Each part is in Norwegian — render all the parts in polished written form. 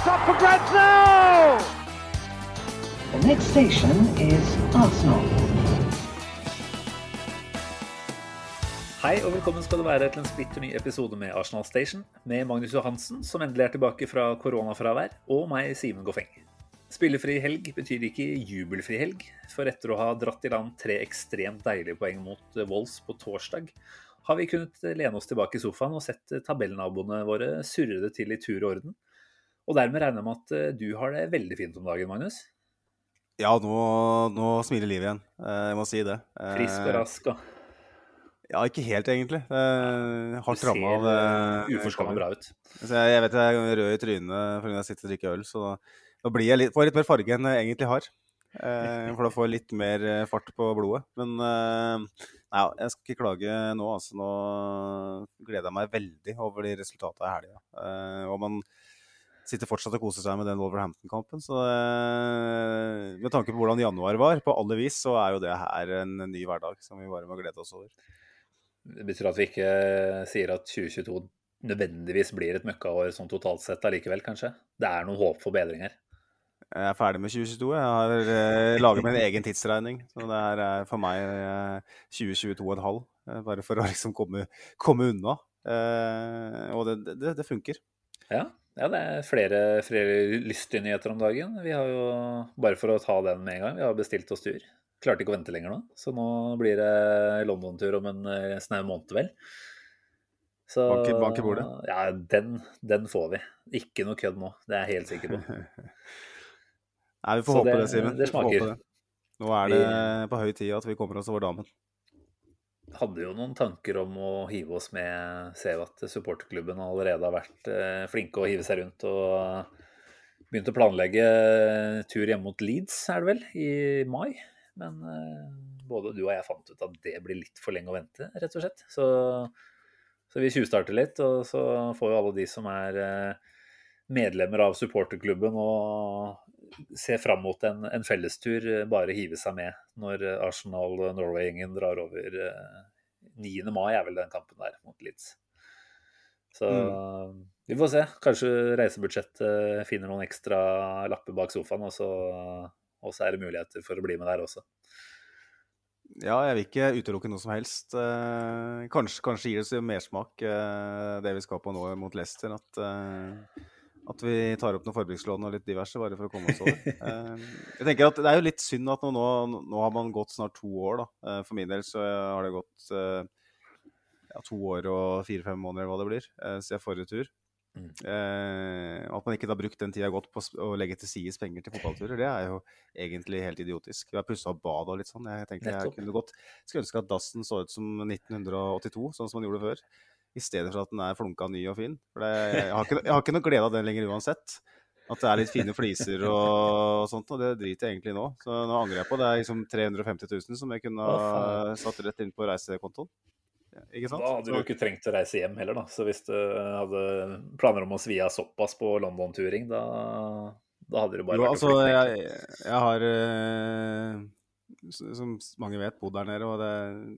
up for grabs now! The next station is Arsenal. Hei og velkommen skal du være til en splitter ny episode med Arsenal Station, med Magnus Johansen, som endelig er tilbake fra koronafravær, og meg, Simen Goffeng. Spillefri helg betyr ikke jubelfri helg, for etter å ha dratt i land 3 ekstremt deilige poeng mot Wolves på torsdag, har vi kunnet lene oss tilbake i sofaen og sett tabellnaboene våre surre det til i tur og orden. Og dermed regner jeg med at du har det veldig fint om dagen, Magnus. Ja, nå smiler livet igjen. Jeg må si det. Frisk og rask og... Ja, ikke helt egentlig. Hardt rammet av... Du ser uforskammet bra ut. Jeg vet jeg er rød i trynet fordi jeg sitter og drikker øl, så da blir jeg får litt mer farge enn jeg egentlig har. For da får jeg litt mer fart på blodet. Men nei, jeg skal ikke klage nå. Altså, nå gleder jeg meg veldig over de resultatene her. Og man sitter fortsatt og koser seg med den Wolverhampton-kampen. Så med tanke på hvordan januar var, på alle vis, så er jo det her en ny hverdag som vi bare må glede oss over. Det betyr at vi ikke sier at 2022 nødvendigvis blir et møkkaår sånn totalt sett allikevel, kanskje. Det er noen håp for bedring her. Jeg er ferdig med 2022. Jeg har laget meg en egen tidsregning. Så det her er for meg 2022,5. Bare for å liksom komme unna. Og det funker. Ja, det er flere lystige nyheter om dagen. Vi har jo, bare for å ta den med en gang, vi har bestilt oss tur. Klarte ikke å vente lenger nå, så nå blir det London-tur om en snau måned vel. Så, banke bordet? Ja, den får vi. Ikke noe kødd nå, det er jeg helt sikker på. Nei, vi får håpe det, Simen. Det smaker. Nå er det på høy tid at vi kommer oss over damen. Hadde jo noen tanker om å hive oss med, ser at supporterklubben allerede har vært flinke å hive seg rundt og begynte å planlegge tur hjemme mot Leeds, er det vel, i mai. Men både du og jeg fant ut at det blir litt for lenge å vente, rett og slett. Så vi tjuvstarter litt, og så får jo alle de som er medlemmer av supporterklubben og ser fram mot en fellestur, bare hive seg med når Arsenal-Norway-gjengen drar over 9. mai, er vel den kampen der mot Leeds. Så vi får se. Kanskje reisebudsjettet finner noen ekstra lapper bak sofaen, og så er det muligheter for å bli med der også. Ja, jeg vil ikke utelukke noe som helst. Kanskje gir det så mersmak det vi skal på nå mot Leicester, at vi tar opp noen forbrukslån og litt diverse, bare for å komme oss over. Jeg tenker at det er jo litt synd at nå har man gått snart 2 år, da. For min del så har det gått 2 år og 4-5 måneder, hva det blir, siden forrige tur. At man ikke har brukt den tiden godt på å legge til sides penger til fotballturer, det er jo egentlig helt idiotisk. Vi har pusset opp bad og litt sånn. Jeg tenker jeg skulle ønske at dassen så ut som 1982, sånn som man gjorde før, i stedet for at den er flunka ny og fin. For jeg har ikke noe glede av den lenger uansett. At det er litt fine fliser og sånt, og det driter jeg egentlig nå. Så nå angrer jeg på det. Er liksom 350 000 som jeg kunne ha satt rett inn på reisekontoen. Ikke sant? Da hadde du ikke trengt å reise hjem heller, da. Så hvis du hadde planer om å svi av såpass på London-turing, da hadde du bare vært å flytte. Jeg har, som mange vet, bodd der nede, og det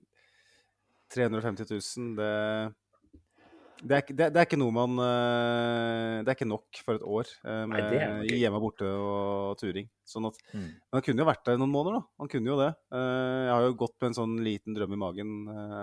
350 000, det er ikke noe man det er ikke nok for et år med hjemme borte og turing. Sånn at man kunne jo vært der noen måneder, da. Man kunne jo det. Jeg har jo gått med en sånn liten drøm i magen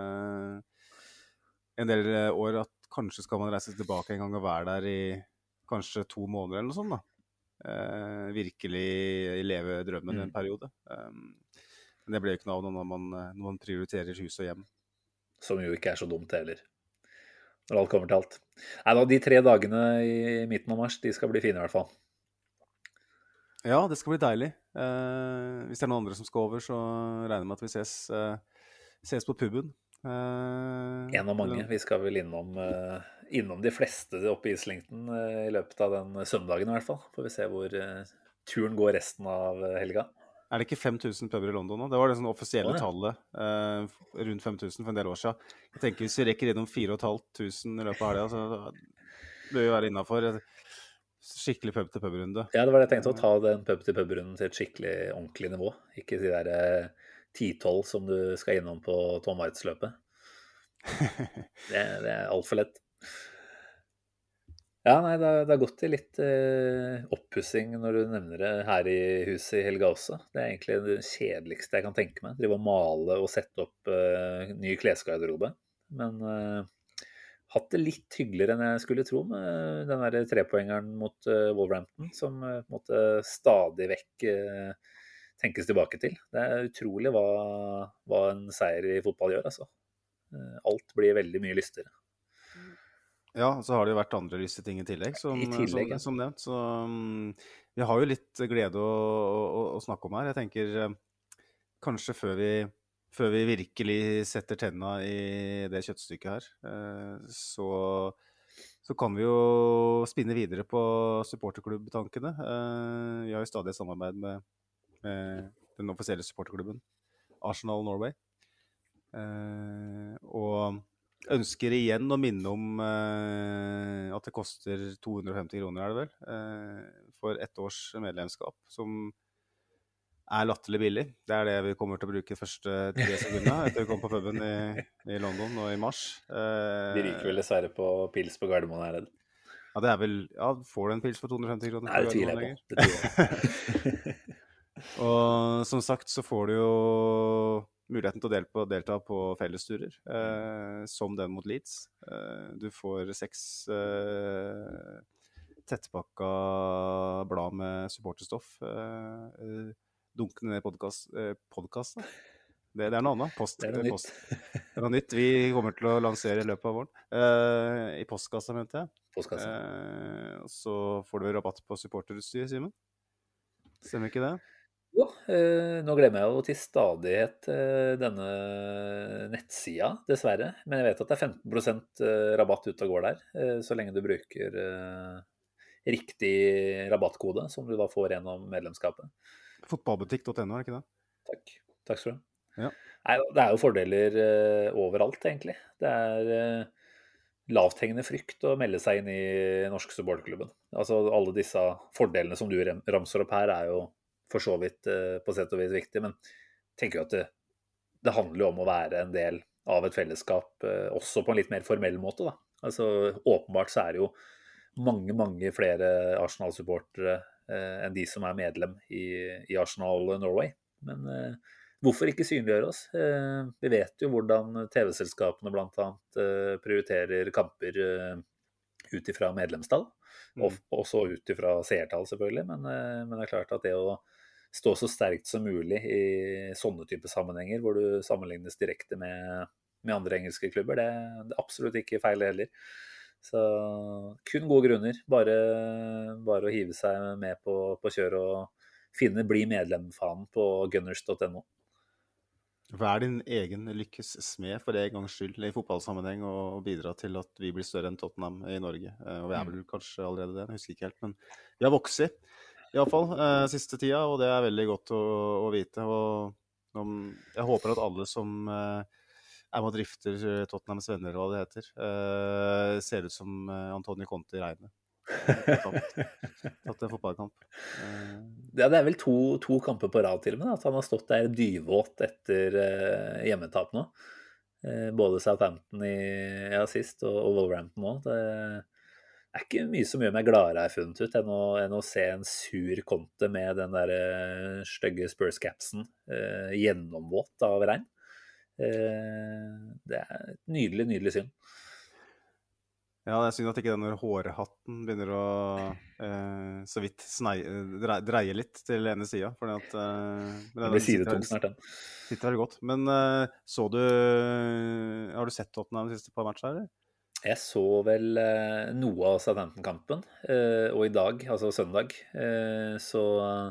en del år, at kanskje skal man reise tilbake en gang og være der i kanskje 2 måneder eller noe sånt, da. Virkelig leve drømmen en periode. Men det ble jo ikke noe av når man prioriterer hus og hjem. Som jo ikke er så dumt heller, når alt kommer til alt. Nei da, de 3 dagene i midten av mars, de skal bli fine i hvert fall. Ja, det skal bli deilig. Hvis det er noen andre som skal over, så regner jeg med at vi ses på puben. En av mange. Vi skal vel innom de fleste oppe i Islington i løpet av den søndagen i hvert fall. Får vi se hvor turen går resten av helga. Er det ikke 5000 puber i London nå? Det var det sånn offisielle tallet, rundt 5000 for en del år siden. Jeg tenker hvis vi rekker innom 4500 i løpet av helga, så bør vi være innenfor skikkelig pub-til-pub-runde. Ja, det var det jeg tenkte, å ta den pub-til-pub-runden til et skikkelig ordentlig nivå. Ikke de der 10-12 som du skal innom på Tom Waits-løpet. Det er alt for lett. Ja, nei, det har gått til litt oppussing når du nevner det her i huset i Helga også. Det er egentlig det kjedeligste jeg kan tenke meg. Drive og male og sette opp ny klesgarderobe. Men hatt det litt hyggeligere enn jeg skulle tro med den der trepoengeren mot Wolverhampton, som på en måte stadig vekk tenkes tilbake til. Det er utrolig hva en seier i fotball gjør, altså. Alt blir veldig mye lystigere. Ja, så har det jo vært andre lyse ting i tillegg, som nevnt. Så vi har jo litt glede å snakke om her. Jeg tenker kanskje før vi virkelig setter tenna i det kjøttstykket her, så kan vi jo spinne videre på supporterklubbtankene. Vi har jo stadig samarbeid med den offisielle supporterklubben, Arsenal Norway. Og ønsker igjen å minne om at det koster 250 kroner, er det vel, for 1 års medlemskap, som er latterlig billig. Det er det vi kommer til å bruke første 3 sekunder etter vi kom på puben i London nå i mars. De ryker vel dessverre på pils på Gardermoen her. Ja, det er vel, får du en pils for 250 kroner? Nei, det tviler jeg på. Det tviler jeg. Og som sagt så får du jo muligheten til å delta på fellesturer, som den mot Leeds. Du får 6 tettpakka blad med supporterstoff. Dunkende ned podkast. Det er noe annet. Det er noe nytt. Det er noe nytt vi kommer til å lansere i løpet av våren. I postkassa, mente jeg. Postkassa. Så får du rabatt på supporterutstyr, Simen. Stemmer ikke det? Jo, nå glemmer jeg jo til stadighet denne nettsida, dessverre. Men jeg vet at det er 15% rabatt ut og går der, så lenge du bruker riktig rabattkode, som du da får gjennom medlemskapet. Fotballbutikk.no, er det ikke det? Takk skal du ha. Ja. Nei, det er jo fordeler overalt, egentlig. Det er lavthengende frykt å melde seg inn i norske supporterklubben. Altså alle disse fordelene som du ramser opp her, er jo for så vidt på sett og vis viktig, men jeg tenker jo at det handler jo om å være en del av et fellesskap, også på en litt mer formell måte, da. Altså åpenbart så er det jo mange flere Arsenal-supportere enn de som er medlem i Arsenal Norway. Men hvorfor ikke synliggjøre oss? Vi vet jo hvordan TV-selskapene blant annet prioriterer kamper ut ifra medlemstall, og også ut ifra seertall selvfølgelig, men det er klart at det å stå så sterkt som mulig i sånne type sammenhenger, hvor du sammenlignes direkte med andre engelske klubber, det er absolutt ikke feil heller. Så kun gode grunner, bare å hive seg med på kjør og bli medlem-fanen på gunners.no. Vær din egen lykkes smed for en gangs skyld i fotballsammenheng og bidra til at vi blir større enn Tottenham i Norge. Og vi er vel kanskje allerede det, jeg husker ikke helt, men vi har vokset i hvert fall siste tida, og det er veldig godt å vite. Og jeg håper at alle som er med og drifter Tottenhams venner, hva det heter, ser ut som Antonio Conte i regnet. Tatt en fotballkamp. Ja, det er vel to kamper på rad til og med, at han har stått der dyvåt etter hjemmetap nå. Både Southampton sist og Wolverhampton nå. Det er ikke mye som gjør meg gladere jeg funnet ut enn å se en sur Conte med den der stygge Spurs-capsen gjennomvåt av regn. Det er et nydelig syn. Ja, det er synd at ikke den hårhatten begynner å så vidt dreie litt til ene sida. Det blir sidetung snart, den. Sitter veldig godt. Men har du sett Tottenham de siste par matcher, eller? Jeg så vel noe av Southampton-kampen, og i dag, altså søndag, så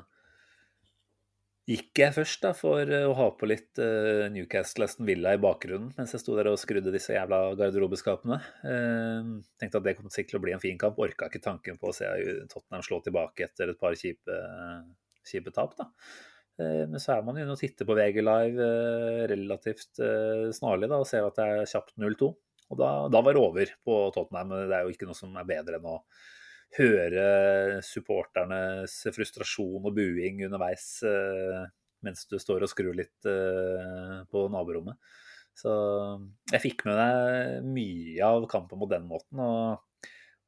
gikk jeg først da for å ha på litt Newcastle Aston Villa i bakgrunnen mens jeg sto der og skrudde disse jævla garderobeskapene. Tenkte at det kom sikkert til å bli en fin kamp. Orka ikke tanken på å se Tottenham slå tilbake etter et par kjipe tap da. Men så er man jo inne og titter på VG Live relativt snarlig da, og ser at det er kjapt 0-2. Og da var det over på Tottenham. Det er jo ikke noe som er bedre enn å høre supporternes frustrasjon og buing underveis mens du står og skrur litt på naborommet. Så jeg fikk med deg mye av kampen på den måten, og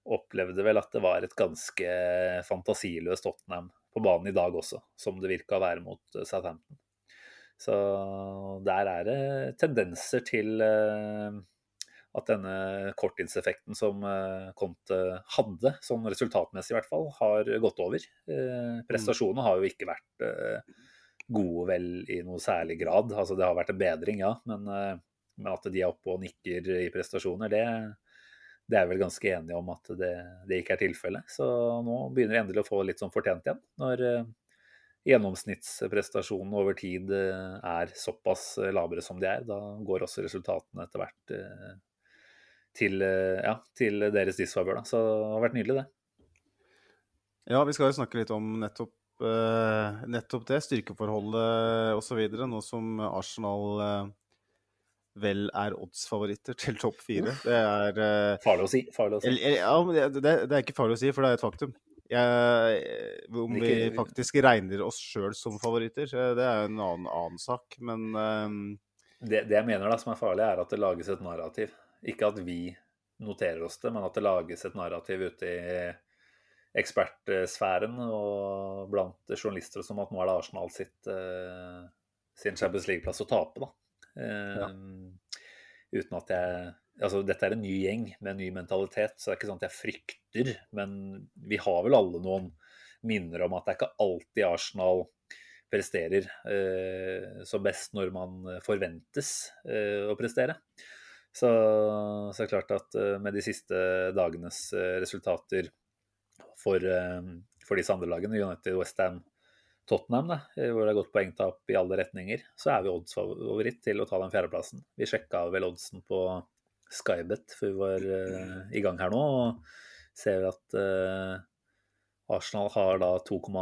opplevde vel at det var et ganske fantasiløst Tottenham på banen i dag også, som det virket å være mot Southampton. Så der det tendenser til at denne korttidseffekten som Conte hadde, sånn resultatmessig i hvert fall, har gått over. Prestasjonene har jo ikke vært gode vel i noe særlig grad. Altså det har vært en bedring, ja, men at de oppe og nikker i prestasjoner, det vel ganske enige om at det ikke tilfellet. Så nå begynner de endelig å få litt sånn fortjent igjen, når gjennomsnittsprestasjonen over tid såpass lavere som de da går også resultatene etter hvert til deres disfavør. Så det har vært nydelig, det. Ja, vi skal jo snakke litt om nettopp det, styrkeforholdet og så videre, nå som Arsenal vel oddsfavoritter til topp 4. Det farlig å si. Ja, men det ikke farlig å si, for det et faktum. Om vi faktisk regner oss selv som favoritter, det jo en annen sak, men det jeg mener da som farlig at det lages et narrativ. Ikke at vi noterer oss det, men at det lages et narrativ ute i ekspertsfæren og blant journalister som at nå det Arsenal sin Champions League-plass å tape, da. Uten at altså dette en ny gjeng med en ny mentalitet, så det ikke sånn at jeg frykter, men vi har vel alle noen minner om at det ikke alltid Arsenal presterer så best når man forventes å prestere. Så klart at med de siste dagenes resultater for disse andre lagene, United, West Ham, Tottenham, hvor det har gått poengtap i alle retninger, så vi oddsfavoritt til å ta den fjerdeplassen. Vi sjekket vel oddsen på Skybet før vi var i gang her nå, og ser at Arsenal har da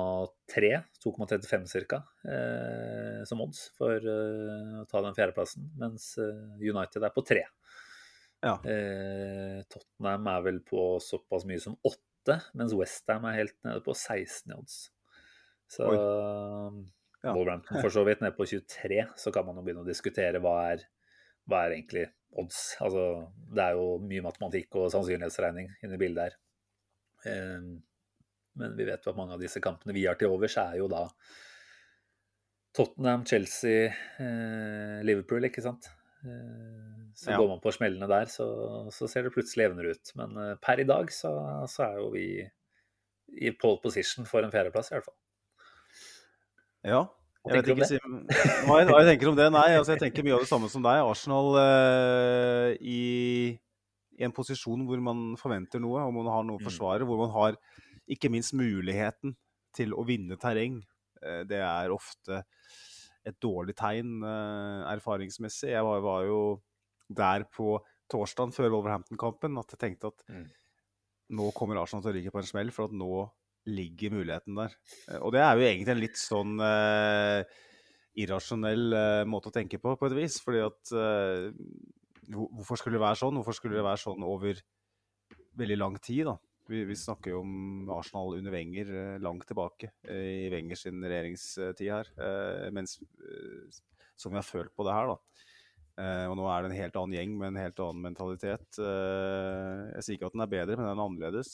2,35 cirka, som odds for å ta den fjerdeplassen, mens United på 3. Ja. Tottenham vel på såpass mye som 8, mens West Ham helt nede på 16 odds. Så Wolverhampton for så vidt nede på 23, så kan man jo begynne å diskutere hva egentlig odds. Altså, det jo mye matematikk og sannsynlighetsregning inne i bildet her. Men vi vet jo at mange av disse kampene vi har til overs jo da Tottenham, Chelsea, Liverpool, ikke sant? Så går man på smellene der, så ser det plutselig jevnere ut. Men per i dag så jo vi i pole position for en fjerdeplass i hvert fall. Ja, jeg vet ikke hva jeg tenker om det. Nei, altså jeg tenker mye av det samme som deg. Arsenal i en posisjon hvor man forventer noe, og man har noe å forsvare, hvor man har ikke minst muligheten til å vinne terreng. Det ofte et dårlig tegn erfaringsmessig. Jeg var jo der på torsdagen før Wolverhampton-kampen at jeg tenkte at nå kommer Arsenal til å ligge på en smell, for at nå ligger muligheten der. Og det jo egentlig en litt sånn irrasjonell måte å tenke på et vis, fordi at hvorfor skulle det være sånn? Hvorfor skulle det være sånn over veldig lang tid, da? Vi snakker jo om Arsenal under Wenger langt tilbake i Wengers regjeringstid her, som vi har følt på det her, da. Og nå det en helt annen gjeng med en helt annen mentalitet. Jeg sier ikke at den bedre, men den annerledes.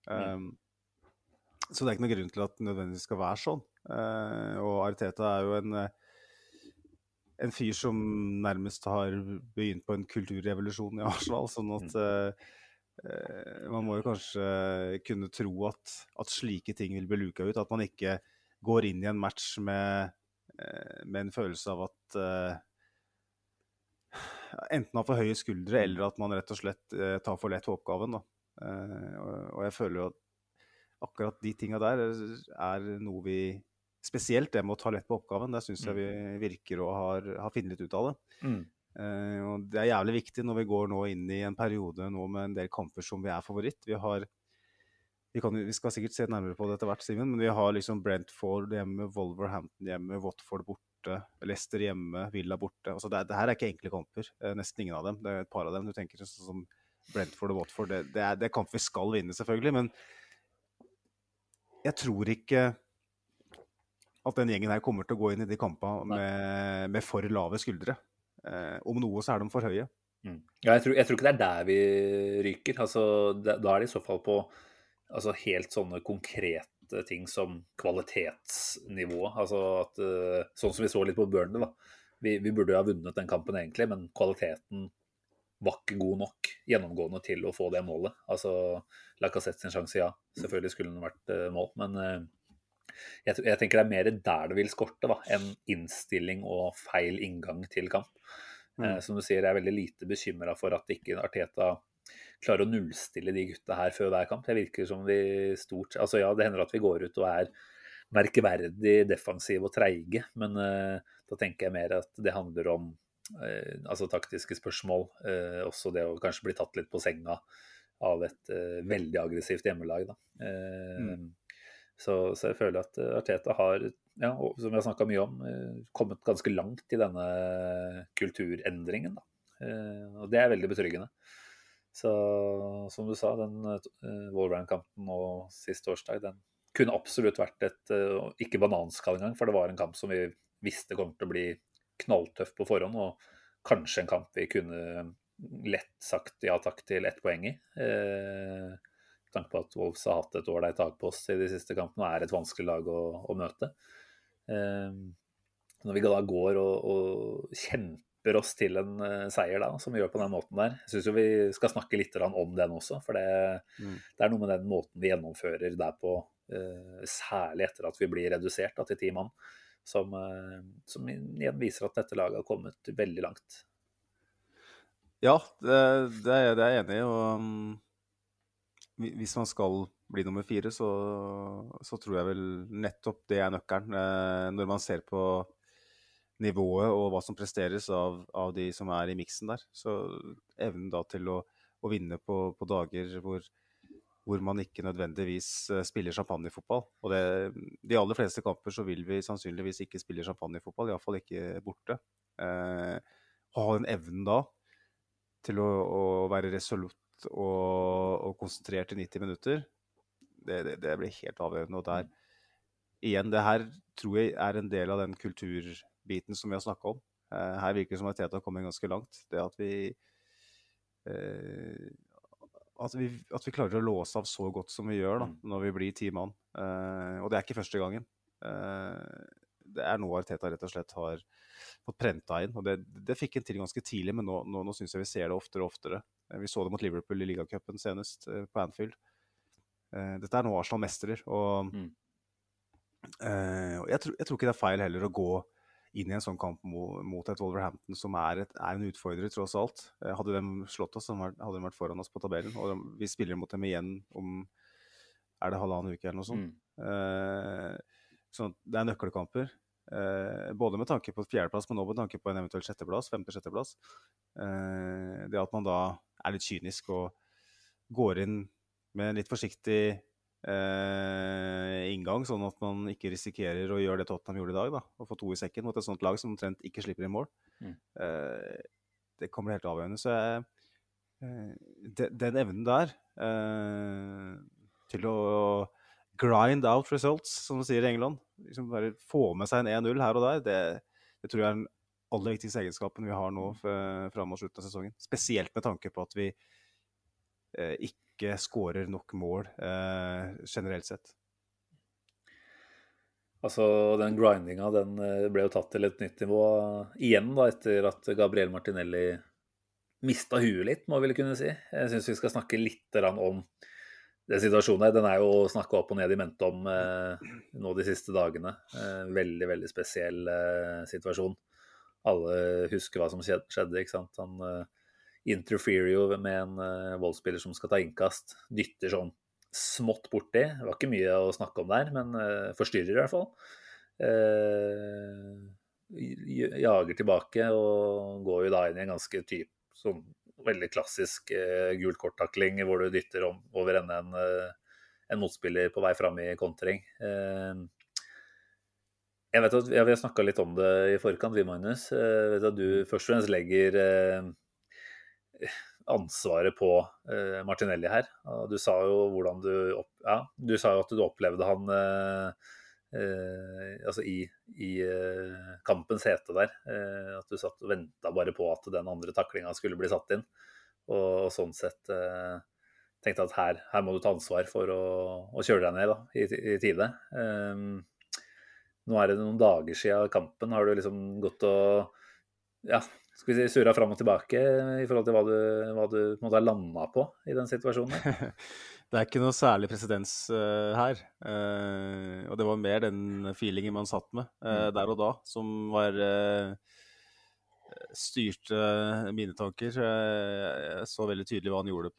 Så det ikke noen grunn til at det nødvendigvis skal være sånn. Og Arteta jo en fyr som nærmest har begynt på en kulturrevolusjon i Arsenal, sånn at man må jo kanskje kunne tro at slike ting vil bli luka ut, at man ikke går inn i en match med en følelse av at enten har for høye skuldre, eller at man rett og slett tar for lett på oppgaven, da. Og jeg føler jo at akkurat de tingene der noe vi, spesielt det med å ta lett på oppgaven, der synes jeg vi virker å ha funnet litt ut av det. Og det jævlig viktig når vi går nå inn i en periode nå med en del kamper som vi favoritt. Vi skal sikkert se nærmere på det etter hvert, Simon, men vi har liksom Brentford hjemme, Wolverhampton hjemme, Watford borte, Leicester hjemme, Villa borte. Altså det her ikke enkle kamper, nesten ingen av dem. Det et par av dem, du tenker sånn som Brentford og Watford, det kamp vi skal vinne selvfølgelig, men jeg tror ikke at den gjengen her kommer til å gå inn i de kampene med for lave skuldre. Om noe så de for høye. Ja, jeg tror ikke det der vi ryker. Altså, da det i så fall på altså, helt sånne konkrete ting som kvalitetsnivå. Altså at, sånn som vi så litt på Burnley, da. Vi burde jo ha vunnet den kampen egentlig, men kvaliteten var ikke god nok gjennomgående til å få det målet. Altså, Lacazette sin sjanse, ja. Selvfølgelig skulle den vært mål, men jeg tenker det er mer der det vil skorte, da, enn innstilling og feil inngang til kamp. Som du sier, jeg er veldig lite bekymret for at ikke Arteta klarer å nullstille de gutta her før hver kamp. Det virker som vi altså ja, det hender at vi går ut og er merkeverdig defensiv og treige, men da tenker jeg mer at det handler om altså taktiske spørsmål, også det å kanskje bli tatt litt på senga av et veldig aggressivt hjemmelag da. Så jeg føler at Arteta har, ja, som vi har snakket mye om, kommet ganske langt i denne kulturendringen da. Og det er veldig betryggende. Så som du sa, den Wolverhampton-kampen og sist torsdag, den kunne absolutt vært et, ikke bananskall engang, for det var en kamp som vi visste kom til å bli knalltøff på forhånd, og kanskje en kamp vi kunne lett sagt ja takk til 1 poeng i. Tanke på at Wolves har hatt et ålreit tak på oss i de siste kampene, og er et vanskelig lag å møte. Når vi da går og kjemper oss til en seier da, som vi gjør på den måten der, jeg synes jo vi skal snakke litt om den også, for det er noe med den måten vi gjennomfører der på, særlig etter at vi blir redusert da, til 10 mann, som igjen viser at dette laget har kommet veldig langt. Ja, det er jeg enig i, og hvis man skal bli nummer 4, så tror jeg vel nettopp det er nøkkelen. Når man ser på nivået og hva som presteres av de som er i miksen der, så evnen da til å vinne på dager hvor man ikke nødvendigvis spiller champagnefotball. Og de aller fleste kamper så vil vi sannsynligvis ikke spille champagnefotball, i hvert fall ikke borte. Ha den evnen da til å være resolutt og konsentrert i 90 minutter, det blir helt avgjørende. Og der, igjen, det her tror jeg er en del av den kulturbiten som vi har snakket om. Her virker det som at Arteta har kommet ganske langt. Det at vi klarer å låse av så godt som vi gjør da, når vi blir 10 mann. Og det er ikke første gangen. Det er noe Arteta rett og slett har fått prenta inn, og det fikk en til ganske tidlig, men nå synes jeg vi ser det oftere og oftere. Vi så det mot Liverpool i Ligacupen senest på Anfield. Dette er nå Arsenal mestrer, og jeg tror ikke det er feil heller å gå inn i en sånn kamp mot et Wolverhampton som er en utfordrer tross alt. Hadde de slått oss, hadde de vært foran oss på tabellen, og vi spiller mot dem igjen om, er det 1,5 uke eller noe sånt. Så det er nøkkelkamper, både med tanke på 4.-plass, men også med tanke på en eventuell 6.-plass, 5.-6.-plass. Det at man da er litt kynisk og går inn med en litt forsiktig inngang, sånn at man ikke risikerer å gjøre det Tottenham gjorde i dag, da, og få 2 i sekken mot et sånt lag som omtrent ikke slipper i mål. Det kommer helt avgjørende, så den evnen der til å grind out results, som de sier i England, liksom bare få med seg en 1-0 her og der, det tror jeg er den aller viktigste egenskapen vi har nå frem mot slutten av sesongen. Spesielt med tanke på at vi ikke skårer nok mål generelt sett. Altså, den grindinga, den ble jo tatt til et nytt nivå igjen da, etter at Gabriel Martinelli mistet huet litt, må vi vel kunne si. Jeg synes vi skal snakke litt om den situasjonen her. Den er jo snakket opp og ned i mente om nå de siste dagene. Veldig, veldig spesiell situasjon. Alle husker hva som skjedde, ikke sant? Han interferer jo med en voldspiller som skal ta innkast, dytter sånn smått borti. Det var ikke mye å snakke om der, men forstyrrer i hvert fall. Jager tilbake og går jo da inn i en ganske sånn veldig klassisk gult korttakling hvor du dytter over en motspiller på vei frem i kontring. Jeg vet at vi har snakket litt om det i forkant, vi Magnus. Jeg vet at du først og fremst legger ansvaret på Martinelli her. Du sa jo hvordan du sa jo at du opplevde han altså i kampens hete der. At du satt og ventet bare på at den andre taklingen skulle bli satt inn. Og sånn sett tenkte at her må du ta ansvar for å kjøre deg ned da, i tide. Nå er det noen dager siden kampen. Har du liksom gått og skal vi si, surret fram og tilbake i forhold til hva du måtte ha landet på i den situasjonen? Det er ikke noe særlig presedens her. Og det var mer den feelingen man satt med der og da, som var styrte mine tanker. Jeg så veldig tydelig hva han gjorde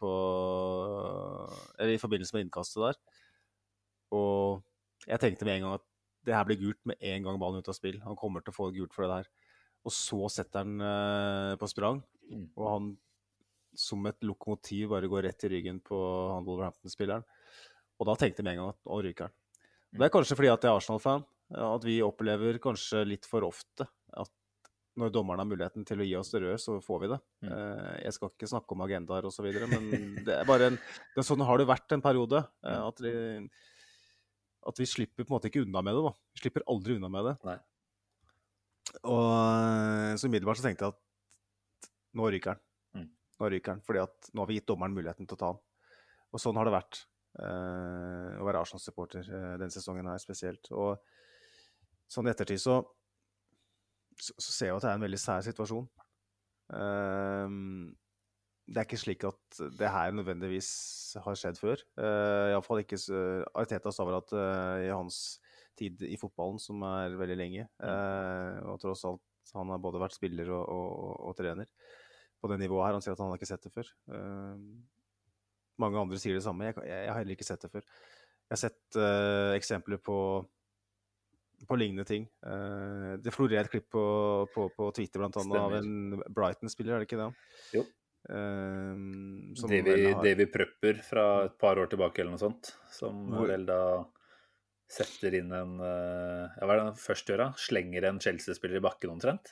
i forbindelse med innkastet der. Og jeg tenkte med en gang at det her blir gult med en gang ballen ut av spill. Han kommer til å få gult for det der. Og så setter han på sprang, og han som et lokomotiv bare går rett i ryggen på han Wolverhampton-spilleren. Og da tenkte jeg med en gang at ryker han. Det er kanskje fordi at jeg er Arsenal-fan, at vi opplever kanskje litt for ofte at når dommeren har muligheten til å gi oss det røde, så får vi det. Jeg skal ikke snakke om agendaer og så videre, men det er bare sånn har det vært en periode, at vi slipper på en måte ikke unna med det da. Vi slipper aldri unna med det. Nei. Og så umiddelbart så tenkte jeg at nå ryker han, fordi at nå har vi gitt dommeren muligheten til å ta han. Og sånn har det vært å være Arsenal-supporter den sesongen her spesielt. Og sånn i ettertid så ser jeg at det er en veldig sær situasjon. Det er ikke slik at det her nødvendigvis har skjedd før. I alle fall ikke Arteta sa vel at i hans tid i fotballen, som er veldig lenge, og tross alt han har både vært spiller og trener på det nivået her. Han sier at han har ikke sett det før. Mange andre sier det samme. Jeg har heller ikke sett det før. Jeg har sett eksempler på lignende ting. Det florerer et klipp på Twitter blant annet av en Brighton-spiller, er det ikke det? Jo. David Prøpper fra et par år tilbake eller noe sånt, som vel da setter inn hva er det han først gjør da? Slenger en Chelsea-spiller i bakken omtrent?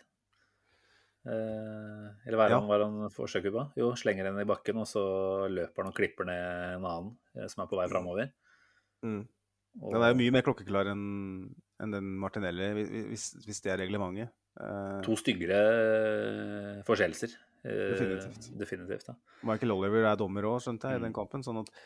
Eller hva er han forsøker på? Jo, slenger den i bakken, og så løper han og klipper ned en annen som er på vei fremover. Den er jo mye mer klokkeklar enn den Martinelli, hvis det er reglementet. 2 styggere forseelser. Definitivt da. Michael Oliver er dommer også, skjønte jeg, i den kampen, sånn at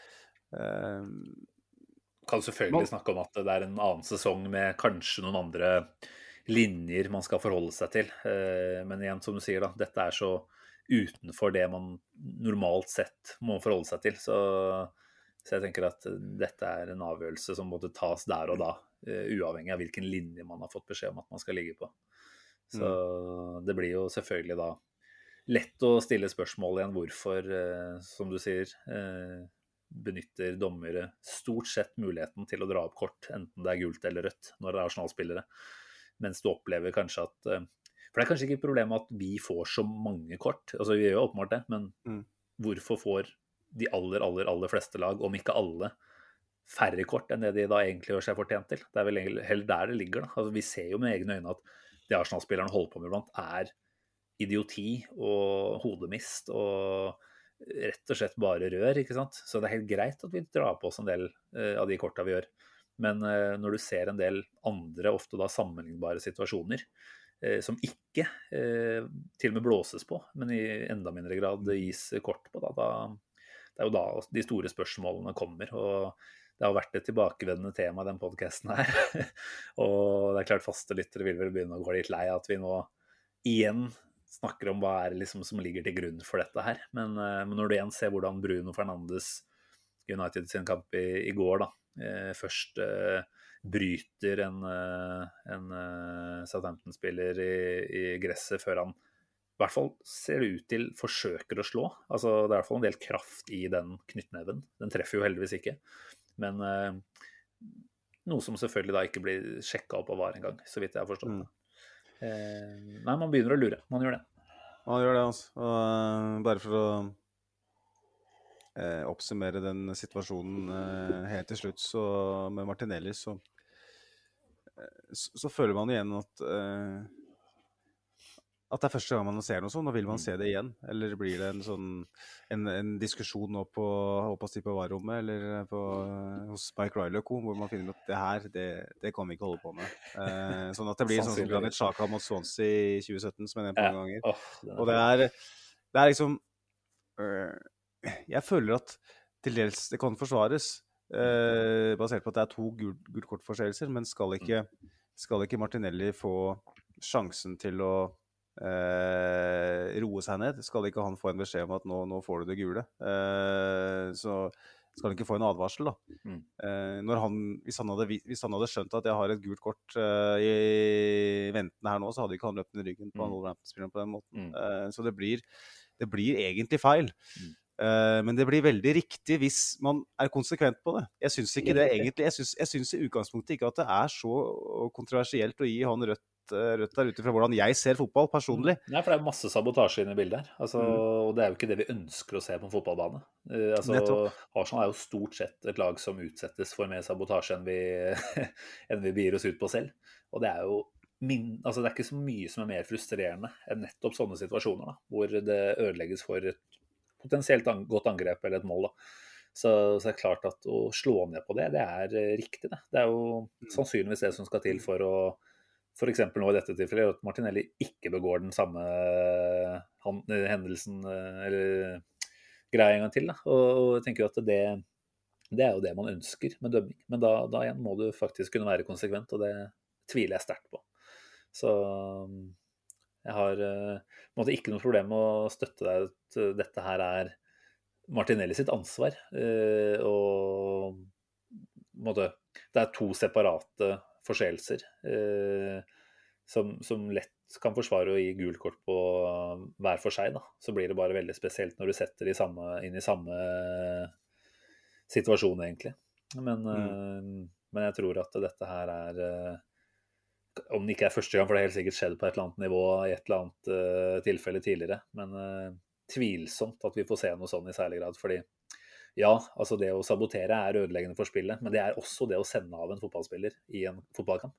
kan selvfølgelig snakke om at det er en annen sesong med kanskje noen andre linjer man skal forholde seg til. Men igjen, som du sier da, dette er så utenfor det man normalt sett må forholde seg til. Så jeg tenker at dette er en avgjørelse som måtte tas der og da, uavhengig av hvilken linje man har fått beskjed om at man skal ligge på. Så det blir jo selvfølgelig da lett å stille spørsmål igjen hvorfor, som du sier, benytter dommere stort sett muligheten til å dra opp kort, enten det er gult eller rødt, når det er Arsenal-spillere. Mens du opplever kanskje at for det er kanskje ikke et problem at vi får så mange kort, altså vi gjør jo åpenbart det, men hvorfor får de aller fleste lag, om ikke alle, færre kort enn det de da egentlig gjør seg fortjent til? Det er vel heller der det ligger da. Altså, vi ser jo med egne øyne at det Arsenal-spillerne holder på med blant er idioti og hodemist og rett og slett bare rør, ikke sant? Så det er helt greit at vi drar på oss en del av de kortene vi gjør. Men når du ser en del andre, ofte da sammenlignbare situasjoner, som ikke til og med blåses på, men i enda mindre grad gis kort på, det er jo da de store spørsmålene kommer, og det har vært et tilbakevendende tema i den podcasten her. Og det er klart faste lyttere vil vel begynne å gå litt lei at vi nå igjen snakker om hva er det liksom som ligger til grunn for dette her. Men når du igjen ser hvordan Bruno Fernandes United sin kamp i går da, først bryter en Southampton-spiller i gresset før han i hvert fall ser det ut til forsøker å slå. Altså det er i hvert fall en del kraft i den knyttneven. Den treffer jo heldigvis ikke. Men noe som selvfølgelig da ikke blir sjekket opp av VAR en gang, så vidt jeg har forstått det. Nei, man begynner å lure. Man gjør det. Man gjør det, altså. Og bare for å oppsummere den situasjonen helt til slutt, så med Martinelli, så føler man igjen at at det første gang man ser noe sånt, og vil man se det igjen? Eller blir det en diskusjon nå på VAR-rommet, eller hos Mike Riley og co., hvor man finner at det kan vi ikke holde på med. Sånn at det blir sånn som Granit Xhaka mot Swansea i 2017, som jeg nevnte mange ganger. Og det er liksom jeg føler at til dels det kan forsvares, basert på at det er 2 gult kortforseelser, men skal ikke Martinelli få sjansen til å roe seg ned? Skal ikke han få en beskjed om at nå får du det gule? Så skal han ikke få en advarsel da? Hvis han hadde skjønt at jeg har et gult kort i venten her nå, så hadde ikke han løpt ned ryggen på Wolverhampton-spilleren på den måten. Så det blir egentlig feil. Men det blir veldig riktig hvis man er konsekvent på det. Jeg synes ikke det egentlig. Jeg synes i utgangspunktet ikke at det er så kontroversielt å gi han rødt der ute fra hvordan jeg ser fotball personlig. Nei, for det er masse sabotasje inne i bildet her. Og det er jo ikke det vi ønsker å se på en fotballbane. Arsenal er jo stort sett et lag som utsettes for mer sabotasje enn vi begir oss ut på selv. Og det er jo det er ikke så mye som er mer frustrerende enn nettopp sånne situasjoner da, hvor det ødelegges for et potensielt godt angrep eller et mål da. Så det er klart at å slå ned på det er riktig det. Det er jo sannsynligvis det som skal til for å, for eksempel nå i dette tilfellet, at Martinelli ikke begår den samme hendelsen eller greia en gang til da. Og jeg tenker jo at det er jo det man ønsker med dømming. Men da igjen må du faktisk kunne være konsekvent, og det tviler jeg sterkt på. Så jeg har ikke noe problem med å støtte deg at dette her er Martinelli sitt ansvar. Og det er 2 separate forseelser som lett kan forsvare å gi gult kort på hver for seg. Da. Så blir det bare veldig spesielt når du setter de inn i samme situasjon egentlig. Men jeg tror at dette her er om det ikke er første gang, for det er helt sikkert skjedd på et eller annet nivå i et eller annet tilfelle tidligere, men tvilsomt at vi får se noe sånn i særlig grad, fordi det å sabotere er ødeleggende for spillet, men det er også det å sende av en fotballspiller i en fotballkamp.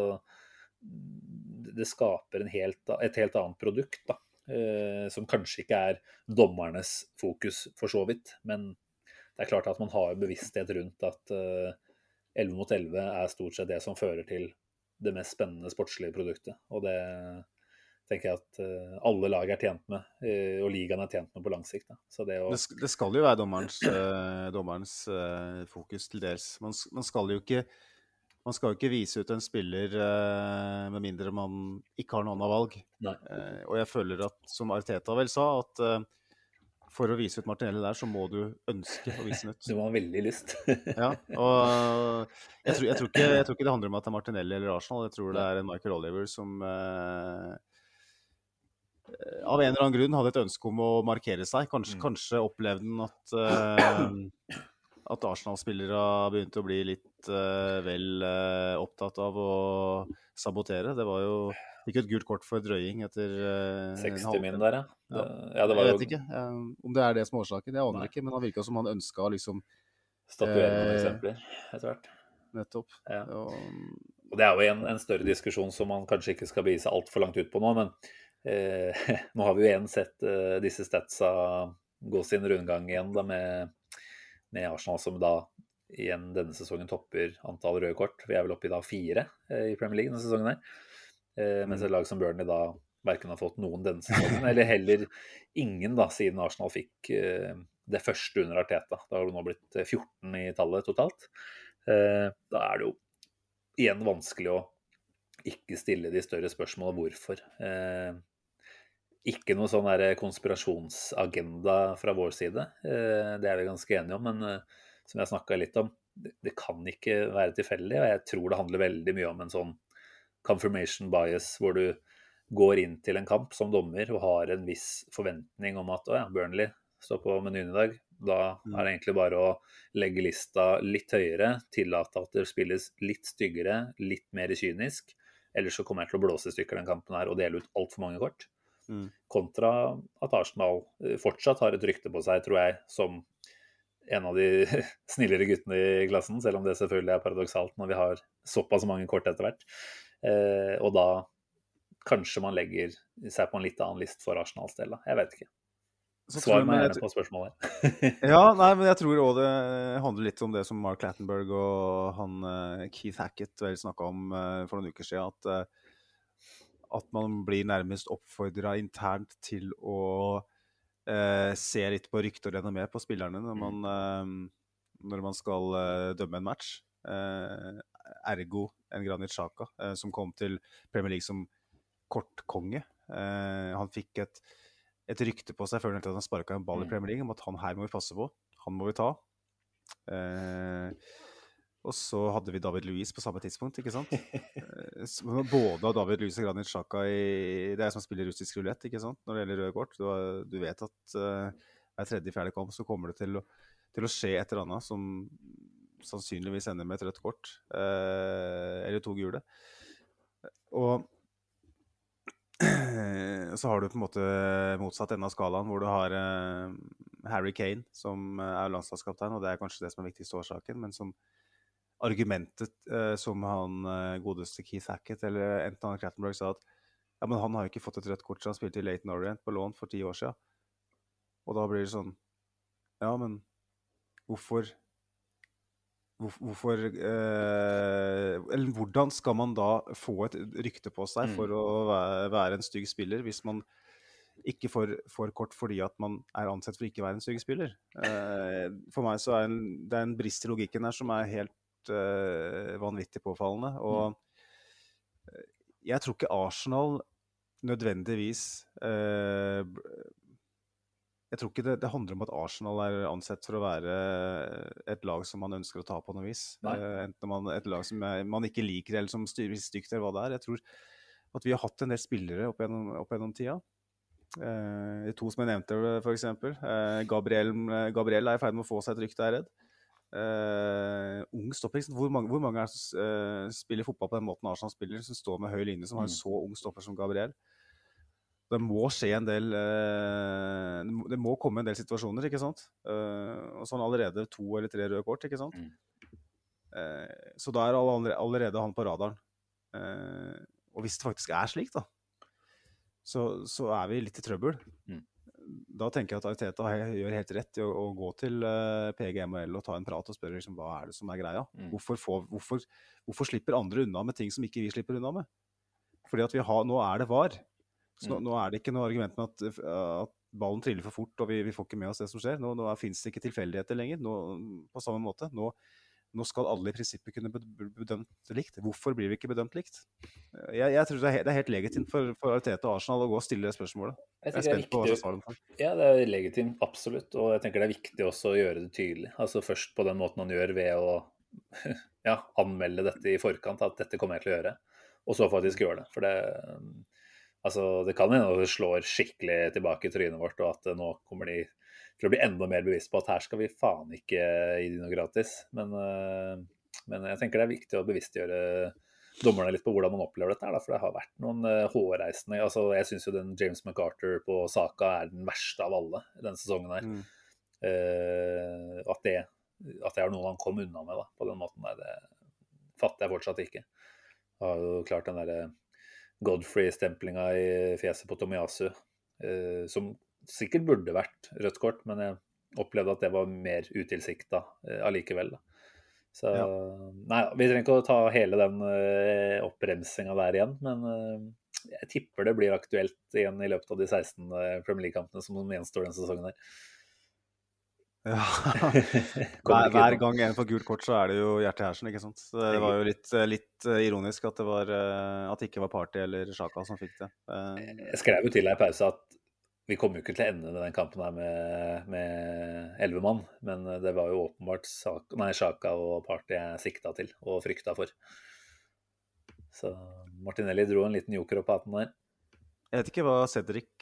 Det skaper et helt annet produkt da, som kanskje ikke er dommernes fokus for så vidt, men det er klart at man har bevissthet rundt at 11 mot 11 er stort sett det som fører til det mest spennende sportslige produktet, og det tenker jeg at alle lag er tjent med, og ligaen er tjent med på lang sikt. Da. Så det skal jo være dommerens fokus til dels. Man skal jo ikke vise ut en spiller med mindre man ikke har noe annet valg. Og jeg føler at, som Arteta vel sa, at for å vise ut Martinelli der, så må du ønske å vise den ut. Du må ha veldig lyst. Ja, og jeg tror ikke det handler om at det er Martinelli eller Arsenal. Jeg tror det er en Michael Oliver som av en eller annen grunn hadde et ønske om å markere seg. Kanskje opplevde han at Arsenal-spillere begynte å bli litt vel opptatt av å sabotere. Det var jo ikke et gult kort for drøying etter 60 min der, ja. Jeg vet ikke om det er det som er årsaken. Jeg aner ikke, men han virket som han ønsket å liksom statuere noen eksempler etter hvert. Nettopp. Ja. Og det er jo en større diskusjon som man kanskje ikke skal begi seg alt for langt ut på nå, men nå har vi jo igjen sett disse statsa gå sin rundgang igjen da, med Arsenal som da igjen denne sesongen topper antall røde kort. Vi er vel oppe i da 4 i Premier League denne sesongen her. Mens et lag som Burnley da hverken har fått noen denne sesongen, eller heller ingen da, siden Arsenal fikk det første under Arteta. Da har det nå blitt 14 i tallet totalt. Da er det jo igjen vanskelig å ikke stille de større spørsmålene hvorfor. Ikke noe sånn der konspirasjonsagenda fra vår side. Det er vi ganske enige om, men som jeg snakket litt om, det kan ikke være tilfeldig, og jeg tror det handler veldig mye om en sånn confirmation bias, hvor du går inn til en kamp som dommer og har en viss forventning om at Burnley står på menyen i dag. Da er det egentlig bare å legge lista litt høyere, tillate at det spilles litt styggere, litt mer kynisk, ellers så kommer jeg til å blåse i stykker den kampen her og dele ut alt for mange kort. Kontra at Arsenal fortsatt har et rykte på seg, tror jeg, som en av de snillere guttene i klassen, selv om det selvfølgelig er paradoksalt når vi har såpass mange kort etter hvert. Og da kanskje man legger seg på en litt annen list for Arsenals del, da. Jeg vet ikke. Så Svar tror meg jeg- gjerne på spørsmålet. Ja, nei, men jeg tror også det handler litt om det som Mark Clattenburg og han Keith Hackett vel snakket om for noen uker siden, at man blir nærmest oppfordret internt til å se litt på rykte og renommé på spillerne når man skal dømme en match. Ergo en Granit Xhaka, som kom til Premier League som kortkonge. Han fikk et rykte på seg før han sparket en ball i Premier League om at han her må vi passe på, han må vi ta. Og så hadde vi David Luiz på samme tidspunkt, ikke sant? Både David Luiz og Granit Xhaka det som spiller russisk rulett, ikke sant? Når det gjelder røde kort. Du vet at hver tredje-fjerde kamp så kommer det til å skje et eller annet som sannsynligvis ender med et rødt kort, eller 2 gule. Og så har du på en måte motsatt enden av skalaen, hvor du har Harry Kane, som landslagskaptein, og det kanskje det som viktigste årsaken, men som argumentet som han godeste Keith Hackett, eller enten han Clattenburg, sa at ja, men han har jo ikke fått et rødt kort, så han spilte i Leyton Orient på lån for 10 år siden. Og da blir det sånn, ja, men hvorfor eller hvordan skal man da få et rykte på seg for å være en stygg spiller hvis man ikke får kort fordi at man ansett for ikke å være en stygg spiller? For meg så det en brist i logikken her som helt vanvittig påfallende, og jeg tror ikke Arsenal nødvendigvis jeg tror ikke det handler om at Arsenal ansett for å være et lag som man ønsker å ta på noe vis. Enten et lag som man ikke liker, eller som styrer stygt, eller hva det Jeg tror at vi har hatt en del spillere opp gjennom tida. 2 som jeg nevnte, for eksempel. Gabriel I ferd med å få seg et rykte, jeg redd. Ung stopper, hvor mange som spiller fotball på den måten Arsenal spiller, som står med høy linje, som har en så ung stopper som Gabriel? Det må skje en del det må komme en del situasjoner, ikke sant? Og sånn allerede 2 eller 3 røde kort, ikke sant? Så da allerede han på radaren. Og hvis det faktisk slik da, så vi litt i trøbbel. Da tenker jeg at Arteta gjør helt rett i å gå til PGML og ta en prat og spørre liksom, hva det som greia? Hvorfor slipper andre unna med ting som ikke vi slipper unna med? Fordi at nå det VAR. Så nå det ikke noe argument med at ballen triller for fort, og vi får ikke med oss det som skjer. Nå finnes det ikke tilfeldigheter lenger. På samme måte. Nå skal alle i prinsippet kunne bedømt likt. Hvorfor blir vi ikke bedømt likt? Jeg tror det helt legitimt for Arteta og Arsenal å gå og stille det spørsmålet. Jeg spent på hva som svarer om. Ja, det legitimt, absolutt. Og jeg tenker det viktig også å gjøre det tydelig. Altså først på den måten han gjør ved å anmelde dette i forkant, at dette kommer jeg til å gjøre. Og så faktisk gjøre det. For det kan hende det slår skikkelig tilbake i trynet vårt, og at nå kommer de til å bli enda mer bevisst på at her skal vi faen ikke gi de noe gratis. Men jeg tenker det viktig å bevisstgjøre dommerne litt på hvordan man opplever dette her, for det har vært noen hårreisende. Altså, jeg synes jo den James McArthur på Saka den verste av alle denne sesongen her. At det noe han kom unna med da, på den måten der, det fatter jeg fortsatt ikke. Jeg har jo klart den der Godfrey-stemplinga i fjeset på Tomiyasu, som sikkert burde vært rødt kort, men jeg opplevde at det var mer utilsiktet allikevel. Da. Så nei, vi trenger ikke å ta hele den oppremsinga der igjen, men jeg tipper det blir aktuelt igjen i løpet av de 16 Premier League-kampene som gjenstår denne sesongen her. Ja, hver gang en får gult kort så det jo hjertet i hersen, ikke sant? Så det var jo litt ironisk at det ikke var Party eller Xhaka som fikk det. Jeg skrev jo til deg i pause at vi kommer jo ikke til å ende den kampen her med 11 mann, men det var jo åpenbart Xhaka og Party jeg sikta til og frykta for. Så Martinelli dro en liten joker opp hatten der. Jeg vet ikke hva Cedric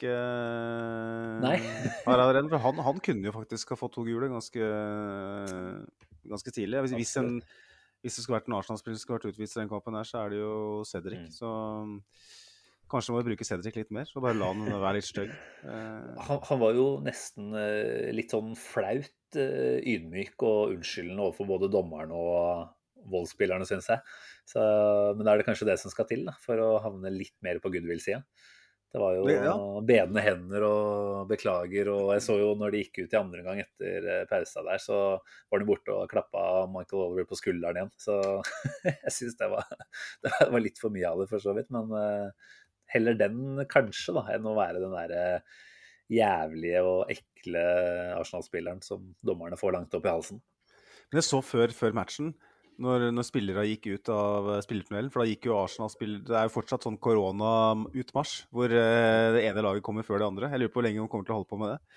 han kunne jo faktisk ha fått 2 gule ganske tidlig. Hvis det skulle vært en Arsenal-spiller som skulle vært utvist i den kampen her, så det jo Cedric. Så kanskje må vi bruke Cedric litt mer, så bare la han være litt støgg. Han var jo nesten litt sånn flaut ydmyk og unnskyldende overfor både dommeren voldsspillerne, synes jeg. Så, men da er det kanskje det som skal til da, for å havne litt mer på goodwill-siden. Det var jo bedende hender og beklager, og jeg så jo når de gikk ut i andre gang etter pausa der, så var de borte og klappet Michael Oliver på skulderen igjen. Så jeg synes det var litt for mye av det for så vidt, men heller den kanskje da, enn å være den der jævlige og ekle Arsenal-spilleren som dommerne får langt opp i halsen. Men jeg så før matchen, når spillere gikk ut av spillertunnelen, for da gikk jo Arsenal det er jo fortsatt sånn korona-utmarsj, hvor det ene laget kommer før det andre. Jeg lurer på hvor lenge de kommer til å holde på med det.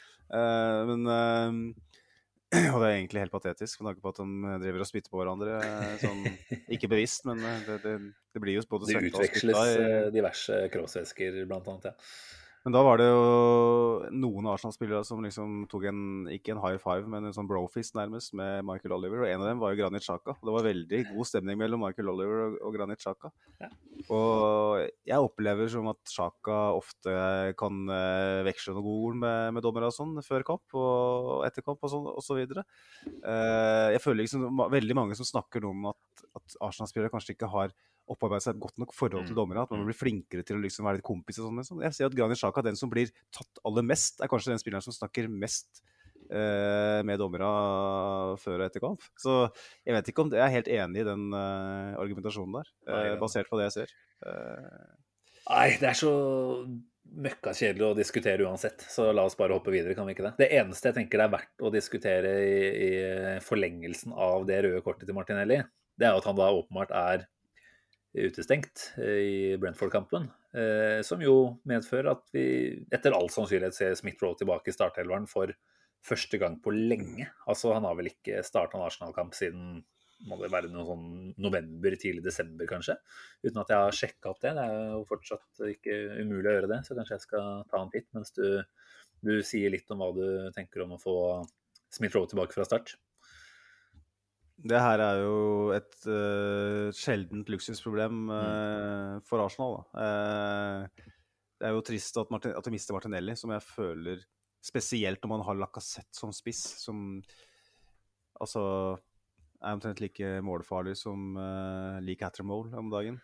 Og det er egentlig helt patetisk, med tanke på at de driver og spytter på hverandre. Sånn, ikke bevisst, men det blir jo både svett og spytta. Det utveksles diverse kroppsvæsker blant annet, ja. Men da var det jo noen Arsenal-spillere som liksom tok ikke en high five, men en sånn brofist nærmest med Michael Oliver, og en av dem var jo Granit Xhaka. Det var veldig god stemning mellom Michael Oliver og Granit Xhaka. Ja. Og jeg opplever som at Xhaka ofte kan veksle noen gode ord med dommere og sånn, før kamp og etter kamp og sånn, og så videre. Jeg føler liksom veldig mange som snakker noe om at Arsenal-spillere kanskje ikke har opparbeidet seg et godt nok forhold til dommere, at man blir flinkere til å liksom være litt kompis og sånn. Jeg ser at Granit Xhaka, den som blir tatt aller mest, er kanskje den spilleren som snakker mest med dommere før og etter kamp. Så jeg vet ikke om jeg er helt enig i den argumentasjonen der, basert på det jeg ser. Nei, det er så møkka kjedelig å diskutere uansett, så la oss bare hoppe videre, kan vi ikke det? Det eneste jeg tenker er verdt å diskutere i forlengelsen av det røde kortet til Martinelli, det er at han da åpenbart er utestengt i Brentford-kampen, som jo medfører at vi etter all sannsynlighet ser Smith Rowe tilbake i startelveren for første gang på lenge. Altså han har vel ikke startet en Arsenal-kamp siden må det være noe sånn november, tidlig desember kanskje, uten at jeg har sjekket opp det. Det er jo fortsatt ikke umulig å gjøre det, så kanskje jeg skal ta en titt mens du sier litt om hva du tenker om å få Smith Rowe tilbake fra start. Det her er jo et sjeldent luksusproblem for Arsenal. Det er jo trist at de mister Martinelli, som jeg føler, spesielt når man har Lacazette som spiss, som altså er omtrent like målfarlig som Lee Cattermole om dagen.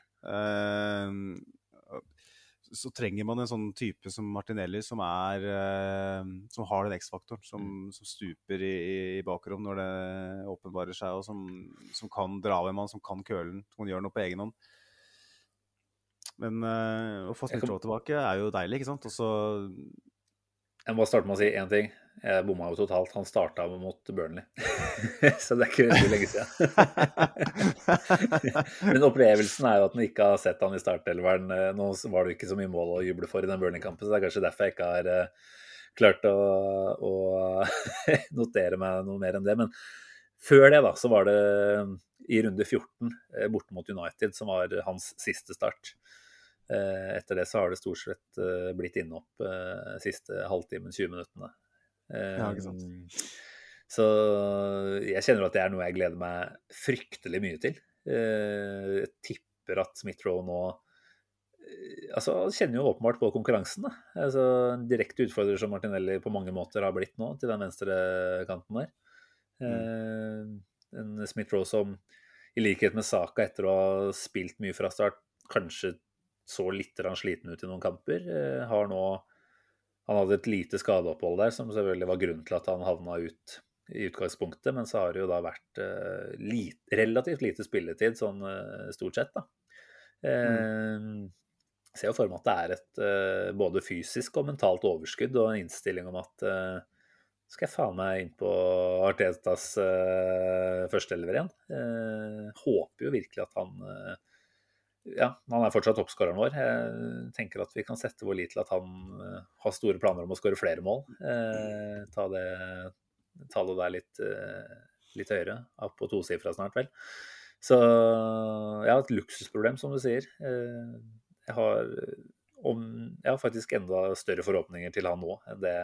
Så trenger man en sånn type som Martinelli, som har den X-faktoren, som stuper i bakrom når det åpenbarer seg, og som kan dra ved man, som kan kølen, som kan gjøre noe på egen hånd. Men å få Smith Rowe tilbake er jo deilig, ikke sant? Og så jeg må starte med å si en ting. Jeg bomma jo totalt. Han startet mot Burnley. Så det er ikke veldig lenge siden. Men opplevelsen er jo at han ikke har sett han i startelveren. Nå var det ikke så mye mål å juble for i den Burnley-kampen, så det er kanskje derfor jeg ikke har klart å notere meg noe mer enn det. Men før det da, så var det i runde 14 borte mot United som var hans siste start. Etter det så har det stort sett blitt innopp siste halvtimen, 20 minuttene. Ja, ikke sant. Så jeg kjenner at det er noe jeg gleder meg fryktelig mye til. Jeg tipper at Smith Rowe nå altså kjenner jo åpenbart på konkurransen da. Altså direkte utfordrer som Martinelli på mange måter har blitt nå til den venstre kanten der. En Smith Rowe som i likhet med Saka etter å ha spilt mye fra start kanskje så litt sliten ut i noen kamper, han hadde et lite skadeopphold der, som selvfølgelig var grunnen til at han havna ut i utgangspunktet, men så har det jo da vært relativt lite spilletid, sånn stort sett da. Ser jo for meg at det er et både fysisk og mentalt overskudd, og en innstilling om at skal jeg faen meg inn på Artetas førsteelver igjen. Håper jo virkelig at han er fortsatt toppskåreren vår. Jeg tenker at vi kan sette vår lit til at han har store planer om å skåre flere mål. Ta det der litt høyere, opp på 2-sifra snart vel. Så jeg har et luksusproblem, som du sier. Jeg har faktisk enda større forhåpninger til han nå enn det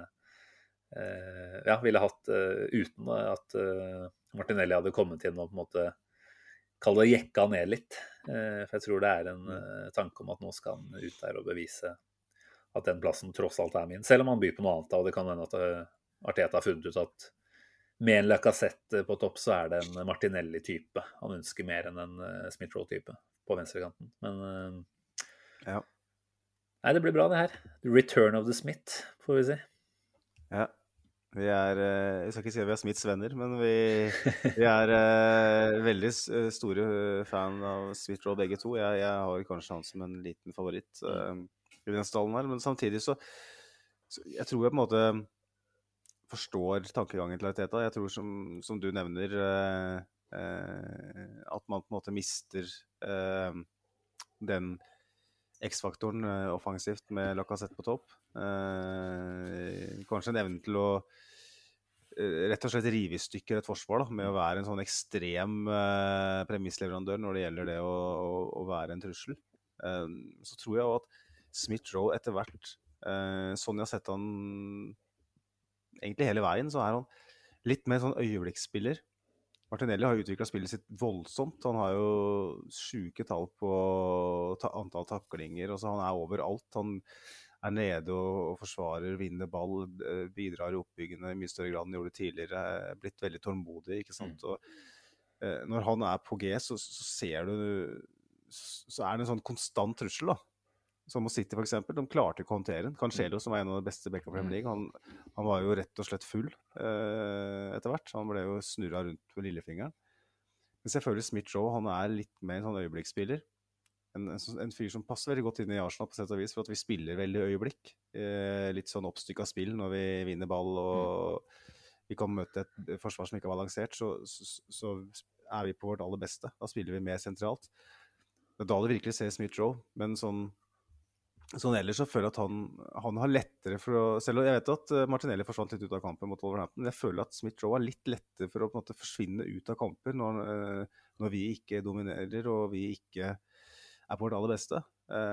jeg ville hatt uten at Martinelli hadde kommet inn og på en måte kall det jekka ned litt, for jeg tror det er en tanke om at nå skal han ut der og bevise at den plassen tross alt er min, selv om han byr på noe annet, og det kan hende at Arteta har funnet ut at med en Lacazette på topp, så det en Martinelli-type. Han ønsker mer enn en Smith-Rowe-type på venstrekanten. Men Ja. nei, det blir bra det her. Return of the Smith, får vi si. Ja. Vi jeg skal ikke si at vi Smiths venner, men vi veldig store fan av Smith-Rowe begge to. Jeg har kanskje han som en liten favoritt i den stallen her, men samtidig så jeg tror jeg på en måte forstår tankegangen til Arteta. Jeg tror som du nevner at man på en måte mister den X-faktoren offensivt med Lacazette på topp. Kanskje en evne til å rett og slett rive i stykker et forsvar da, med å være en sånn ekstrem premissleverandør når det gjelder det å være en trussel. Så tror jeg også at Smith-Rowe etter hvert, sånn jeg har sett han egentlig hele veien, så han litt mer sånn øyeblikksspiller. Martinelli har utviklet spillet sitt voldsomt. Han har jo syke tall på antall taklinger. Altså han overalt. Han nede og forsvarer, vinner ball, bidrar i oppbyggende i mye større grad enn han gjorde tidligere. Blitt veldig tålmodig, ikke sant? Og når han på G, så ser du så det en sånn konstant trussel da. Som å City for eksempel, de klarte ikke å håndtere den. Cancelo, som en av de beste backene på Premier League, han var jo rett og slett full etter hvert. Han ble jo snurret rundt med lillefingeren. Men selvfølgelig Smith-Rowe, han litt mer en sånn øyeblikksspiller. En fyr som passer veldig godt inn i Arsenal på sett og vis, for at vi spiller veldig øyeblikk. Litt sånn oppstykket spill når vi vinner ball, og vi kan møte et forsvar som ikke balansert, så vi på vårt aller beste. Da spiller vi mer sentralt. Det da det virkelig ser Smith-Rowe, men sånn ellers så føler jeg at han har lettere for å, selv om jeg vet at Martinelli forsvant litt ut av kampen mot Wolverhampton, men jeg føler at Smith-Rowe har litt lettere for å på en måte forsvinne ut av kamper når vi ikke dominerer og vi ikke på vårt aller beste.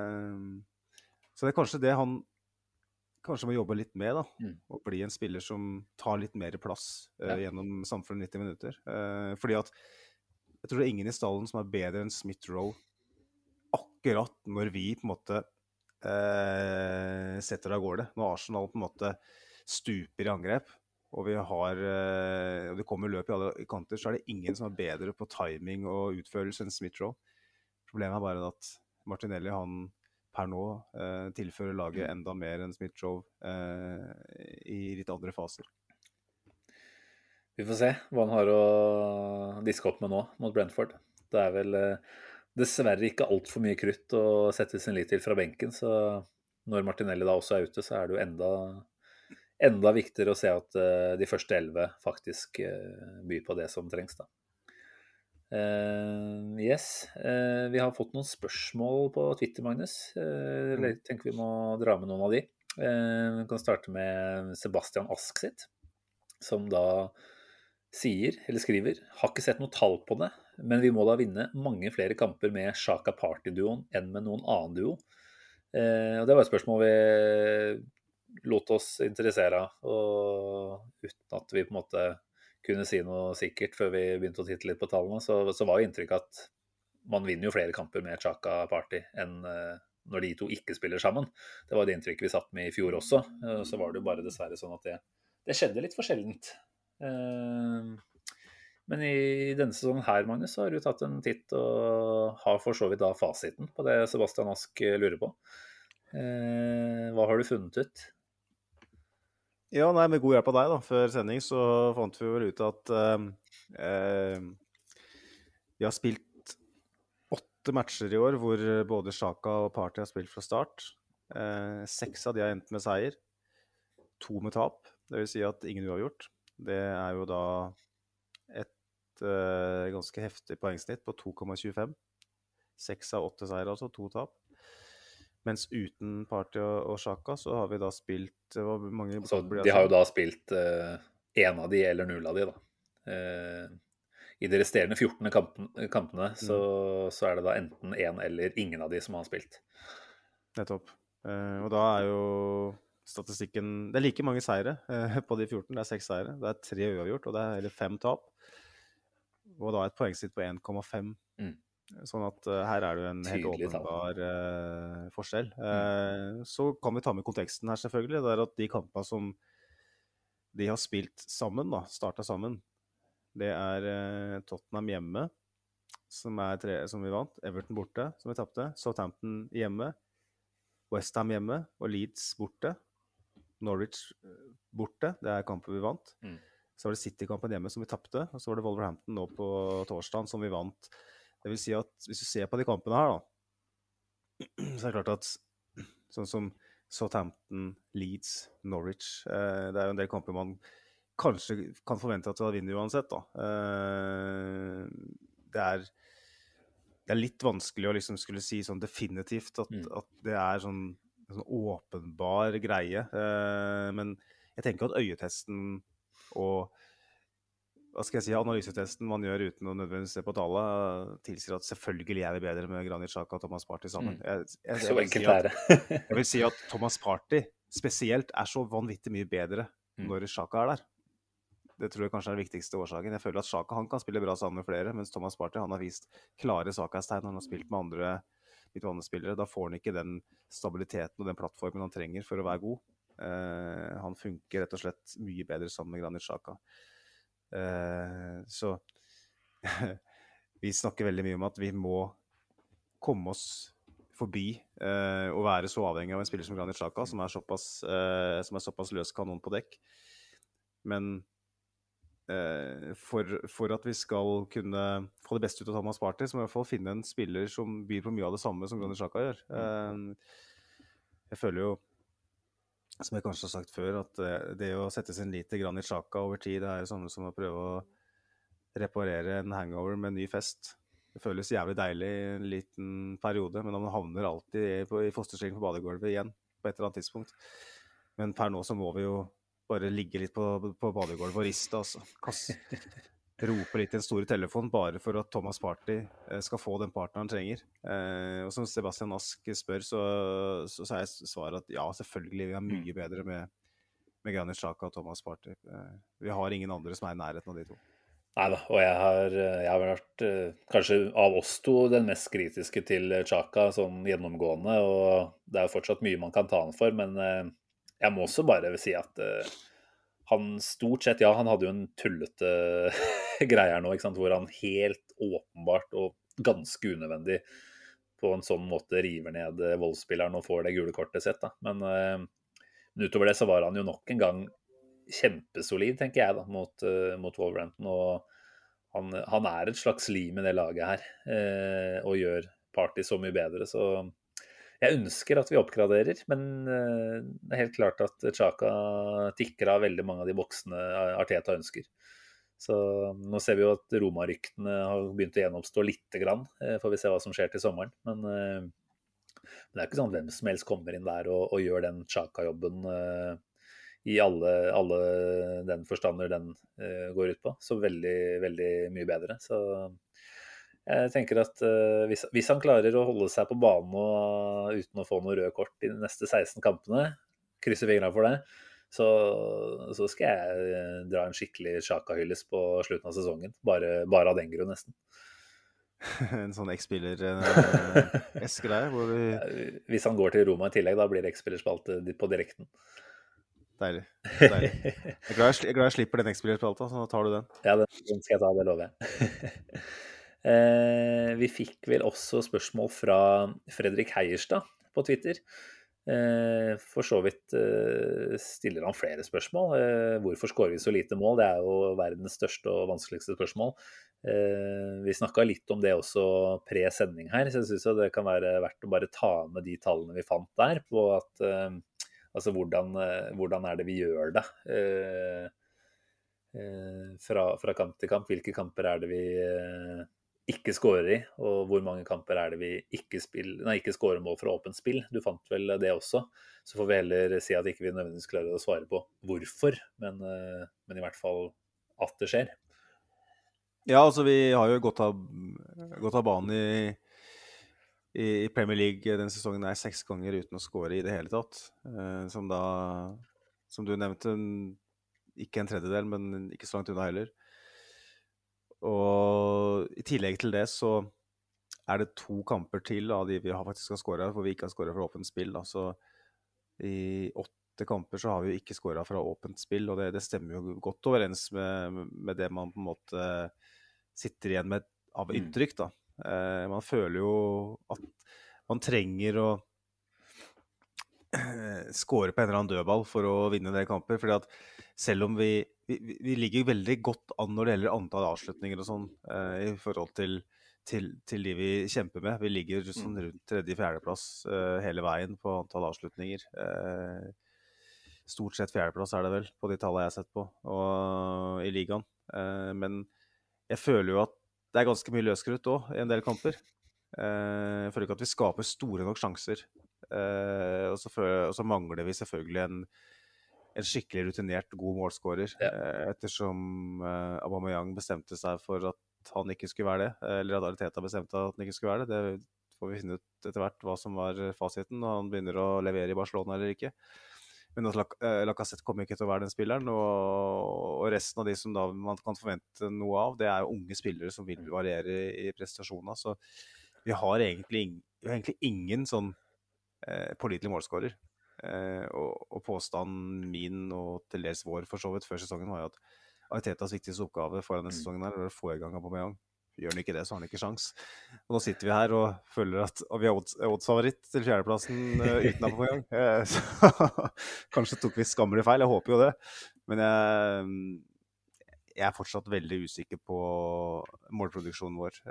Så det kanskje det han kanskje må jobbe litt med da, og bli en spiller som tar litt mer plass gjennom samfunnet 90 minutter. Fordi at jeg tror det ingen i stallen som bedre enn Smith-Rowe akkurat når vi på en måte setter det av gårde. Når Arsenal på en måte stuper i angrep, og vi og det kommer løp i alle kanter, så det ingen som bedre på timing og utførelse enn Smith-Rowe. Problemet bare at Martinelli, han per nå tilfører laget enda mer enn Smith-Rowe i litt andre faser. Vi får se hva han har å diske opp med nå mot Brentford. Det vel dessverre ikke alt for mye krutt å sette sin lit til fra benken, så når Martinelli da også ute, så det jo enda viktigere å se at de første 11 faktisk byr på det som trengs da. Yes, vi har fått noen spørsmål på Twitter, Magnus. Jeg tenker vi må dra med noen av de. Vi kan starte med Sebastian Ask sitt, som da skriver, har ikke sett noe tall på det, men vi må da vinne mange flere kamper med Xhaka Party-duoen enn med noen annen duo. Og det var et spørsmål vi lot oss interessere av, og uten at vi på en måte kunne si noe sikkert før vi begynte å titte litt på tallene, så var jo inntrykk at man vinner jo flere kamper med Xhaka Party enn når de to ikke spiller sammen. Det var det inntrykket vi satt med i fjor også, så var det jo bare dessverre sånn at det skjedde litt for sjeldent. Men i denne sesongen her, Magnus, så har du tatt en titt og har for så vidt da fasiten på det Sebastian Ask lurer på. Hva har du funnet ut? Ja, nei, med god hjelp av deg da, før sending så fant vi vel ut at vi har spilt 8 matcher i år, hvor både Xhaka og Party har spilt fra start. 6 av de har endt med seier, 2 med tap, det vil si at ingen uavgjort. Det jo da et ganske heftig poengsnitt på 2,25. 6 av 8 seier, altså 2 tap. Mens uten Party og Xhaka så har vi da spilt mange... Så de har jo da spilt 1 av de eller 0 av de da. I de resterende 14 kampene så det da enten 1 eller ingen av de som har spilt. Nettopp. Og da jo statistikken... Det like mange seire på de 14, det 6 seire. Det 3 uavgjort, og det eller 5 tap. Og da et poengsnitt på 1,5. Sånn at her det jo en helt åpenbar forskjell. Så kan vi ta med konteksten her selvfølgelig. Det at de kampene som de har spilt sammen, da, startet sammen. Det Tottenham hjemme, som vi vant. Everton borte, som vi tappte. Southampton hjemme. West Ham hjemme og Leeds borte. Norwich borte, det kampen vi vant. Så var det City-kampen hjemme som vi tappte, og så var det Wolverhampton nå på torsdagen som vi vant. Det vil si at hvis du ser på de kampene her da, så det klart at sånn som Southampton, Leeds, Norwich, det jo en del kamper man kanskje kan forvente at vi vinner uansett da. Det litt vanskelig å liksom skulle si sånn definitivt at det sånn åpenbar greie. Men jeg tenker at øyetesten og hva skal jeg si, analysetesten man gjør uten å nødvendigvis se på tallet, tilsier at selvfølgelig vi bedre med Granit Xhaka og Thomas Partey sammen. Jeg vil si at Thomas Partey spesielt så vanvittig mye bedre når Xhaka der. Det tror jeg kanskje den viktigste årsaken. Jeg føler at Xhaka han kan spille bra sammen med flere, mens Thomas Partey han har vist klare svakhetstegn når han har spilt med andre midtbanespillere. Da får han ikke den stabiliteten og den plattformen han trenger for å være god. Han funker rett og slett mye bedre sammen med Granit Xhaka. Så vi snakker veldig mye om at vi må komme oss forbi og være så avhengig av en spiller som Granit Xhaka, som såpass løs kanon på dekk. Men for at vi skal kunne få det beste ut av Thomas Partey, så må vi i hvert fall finne en spiller som byr på mye av det samme som Granit Xhaka gjør. Jeg føler jo, som jeg kanskje har sagt før, at det å sette sin lit til Granit Xhaka over tid, det det samme som å prøve å reparere en hangover med en ny fest. Det føles jævlig deilig i en liten periode, men man havner alltid i fosterstilling på badegulvet igjen på et eller annet tidspunkt. Men per nå så må vi jo bare ligge litt på badegulvet og riste, altså. Rope litt i en stor telefon bare for at Thomas Partey skal få den partneren han trenger. Og som Sebastian Ask spør, så jeg svaret at ja, selvfølgelig vi mye bedre med Granit Xhaka og Thomas Partey. Vi har ingen andre som i nærheten av de to. Neida, og jeg har vært kanskje av oss to den mest kritiske til Xhaka sånn gjennomgående, og det jo fortsatt mye man kan ta han for, men jeg må også bare si at han stort sett, ja, han hadde jo en tullete greier nå, ikke sant, hvor han helt åpenbart og ganske unødvendig på en sånn måte river ned voldsspilleren og får det gule kortet sett, da. Men utover det så var han jo nok en gang kjempesolid, tenker jeg da, mot Wolverhampton, og han et slags lim i det laget her, og gjør Partey så mye bedre, så jeg ønsker at vi oppgraderer, men det helt klart at Xhaka tikker av veldig mange av de boksene Arteta ønsker. Så nå ser vi jo at Roma-ryktene har begynt å gjenoppstå lite grann, får vi se hva som skjer til sommeren, men det ikke sånn hvem som helst kommer inn der og gjør den Xhaka-jobben i alle den forstander den går ut på, så veldig, veldig mye bedre, så jeg tenker at hvis han klarer å holde seg på banen uten å få noe røde kort i de neste 16 kampene, krysser fingrene for det, så skal jeg dra en skikkelig Xhaka-hylles på slutten av sesongen. Bare av den grunn, nesten. En sånn X-spiller-eske der? Hvis han går til Roma i tillegg, da blir det X-spillerspalte på direkten. Deilig. Jeg er glad jeg slipper den X-spillerspalta, så tar du den. Ja, den skal jeg ta, det lover jeg. Vi fikk vel også spørsmål fra Fredrik Heierstad på Twitter. For så vidt stiller han flere spørsmål. Hvorfor skårer vi så lite mål? Det jo verdens største og vanskeligste spørsmål. Vi snakket litt om det også pre-sending her, så jeg synes det kan være verdt å bare ta med de tallene vi fant der, på at altså hvordan det vi gjør det fra kamp til kamp. Hvilke kamper det vi ikke skårer i, og hvor mange kamper det vi ikke skårer mål fra åpent spill. Du fant vel det også, så får vi heller si at ikke vi nødvendigvis klarer å svare på hvorfor, men i hvert fall at det skjer. Ja, altså vi har jo gått av banen i Premier League denne sesongen 6 ganger uten å skåre i det hele tatt, som du nevnte, ikke en tredjedel, men ikke så langt unna heller. Og i tillegg til det så det 2 kamper til av de vi faktisk har skåret, hvor vi ikke har skåret for åpent spill. Altså i 8 kamper så har vi jo ikke skåret fra åpent spill, og det stemmer jo godt overens med det man på en måte sitter igjen med av inntrykk da. Man føler jo at man trenger å skåre på en eller annen dødball for å vinne de kamper, fordi at selv om vi ligger veldig godt an når det gjelder antall avslutninger og sånn, i forhold til de vi kjemper med. Vi ligger sånn rundt 3.-4. plass hele veien på antall avslutninger. Stort sett 4. plass det vel, på de tallene jeg har sett på, og i ligaen. Men jeg føler jo at det ganske mye løskrutt også i en del kamper. Jeg føler ikke at vi skaper store nok sjanser. Og så mangler vi selvfølgelig en skikkelig rutinert god målskårer, ettersom Aubameyang bestemte seg for at han ikke skulle være det, eller at Arteta bestemte at han ikke skulle være det. Det får vi finne ut etter hvert hva som var fasiten, og han begynner å levere i Barcelona eller ikke. Men at Lacazette kommer ikke til å være den spilleren, og resten av de som da man kan forvente noe av, det jo unge spillere som vil variere i prestasjoner. Så vi har egentlig ingen sånn pålitelig målskårer. Og påstanden min og til dels vår for så vidt før sesongen var jo at Artetas viktigste oppgave foran denne sesongen er å få i gang Aubameyang. Gjør han ikke det, så har han ikke sjans. Og nå sitter vi her og føler at vi har oddsfavoritt til 4. plassen uten Aubameyang. Kanskje tok vi skammelig feil, jeg håper jo det. Men jeg fortsatt veldig usikker på målproduksjonen vår.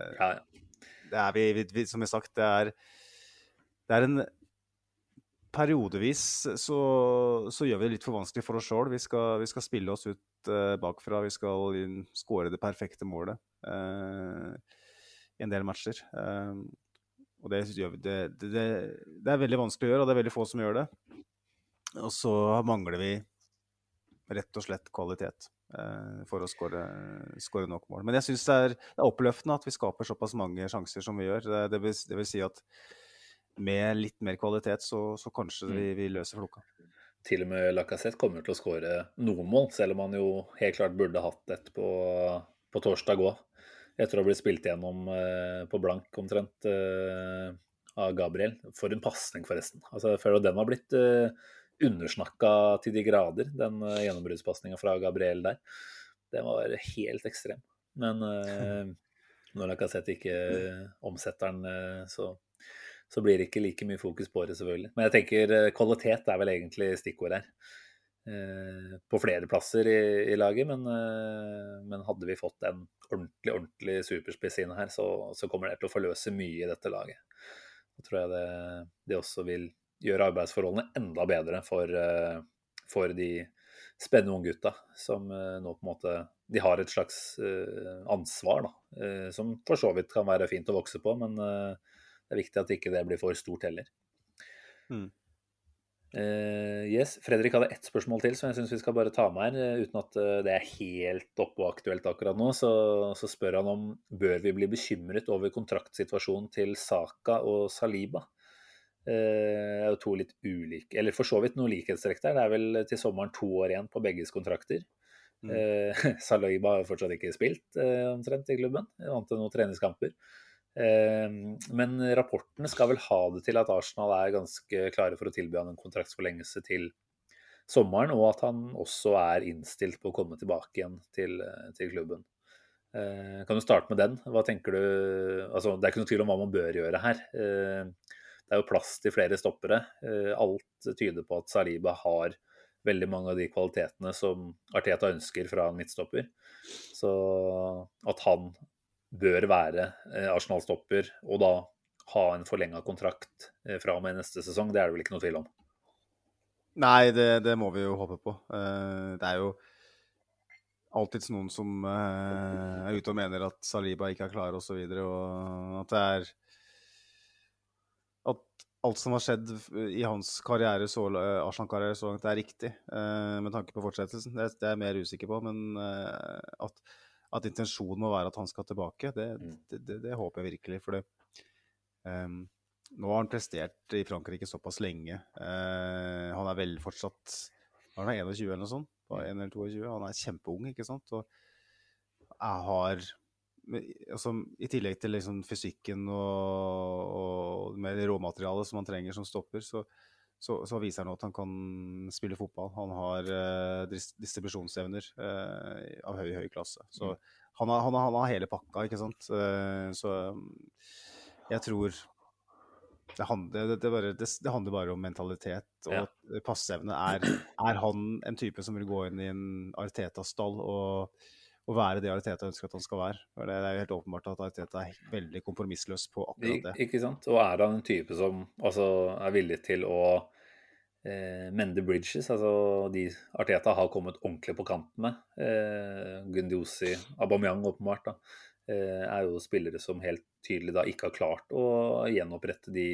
Det som jeg har sagt, det en periodevis så gjør vi det litt for vanskelig for oss selv. Vi skal spille oss ut bakfra, vi skal skåre det perfekte målet i en del matcher. Og det gjør vi. Det veldig vanskelig å gjøre, og det veldig få som gjør det. Og så mangler vi rett og slett kvalitet for å skåre nok mål. Men jeg synes det oppløftende at vi skaper såpass mange sjanser som vi gjør. Det vil si at med litt mer kvalitet, så kanskje vi løser flokka. Til og med Lacazette kommer til å skåre noen mål, selv om han jo helt klart burde hatt et på torsdag også, etter å ha blitt spilt gjennom på blank omtrent av Gabriel. For en passning forresten. Altså, jeg føler at den har blitt undersnakket til de grader, den gjennombruddspassningen fra Gabriel der. Den var helt ekstrem. Men når Lacazette ikke omsetter den, så blir det ikke like mye fokus på det, selvfølgelig. Men jeg tenker kvalitet vel egentlig stikkord her. På flere plasser i laget, men hadde vi fått en ordentlig superspiss inn her, så kommer det til å forløse mye i dette laget. Så tror jeg det også vil gjøre arbeidsforholdene enda bedre for de spennende unge gutta, som nå på en måte, de har et slags ansvar da, som for så vidt kan være fint å vokse på, men det viktig at ikke det blir for stort heller. Yes, Fredrik hadde ett spørsmål til, som jeg synes vi skal bare ta med her, uten at det helt oppe og aktuelt akkurat nå, så spør han om, bør vi bli bekymret over kontraktsituasjonen til Saka og Saliba? Jo to litt ulike, eller for så vidt noen likhetstrekk der. Det vel til sommeren 2 år igjen på begges kontrakter. Saliba har fortsatt ikke spilt omtrent i klubben, annet enn noen treningskamper. Men rapportene skal vel ha det til at Arsenal ganske klare for å tilby han en kontraktsforlengelse til sommeren, og at han også innstilt på å komme tilbake igjen til klubben. Kan du starte med den? Hva tenker du? Altså, det ikke noe tvil om hva man bør gjøre her. Det jo plass til flere stoppere. Alt tyder på at Saliba har veldig mange av de kvalitetene som Arteta ønsker fra en midtstopper. Så at han bør være Arsenal-stopper, og da ha en forlenget kontrakt fra og med neste sesong, det det vel ikke noe tvil om? Nei, det må vi jo håpe på. Det jo alltid noen som ute og mener at Saliba ikke klar og så videre, og at det at alt som har skjedd i hans karriere, Arsenal-karriere så langt, riktig, med tanke på fortsettelsen. Det jeg mer usikker på, men at intensjonen må være at han skal tilbake, det håper jeg virkelig, for nå har han prestert i Frankrike såpass lenge. Han vel fortsatt, han 21 eller noe sånt, 1 eller 22, han kjempeung, ikke sant? Og jeg har, altså, i tillegg til liksom fysikken og med råmaterialet som man trenger som stopper, så så viser han at han kan spille fotball. Han har distribusjonsevner av høy klasse. Så han har hele pakka, ikke sant? Så jeg tror det handler bare om mentalitet, og passeevne. Er han en type som vil gå inn i en Arteta-stall og være det Arteta ønsker at han skal være? For det jo helt åpenbart at Arteta veldig kompromissløs på akkurat det. Ikke sant? Og han en type som altså, villig til å mende bridges, altså de Arteta har kommet ordentlig på kanten med. Guendouzi, Aubameyang åpenbart da, jo spillere som helt tydelig da ikke har klart å gjenopprette de,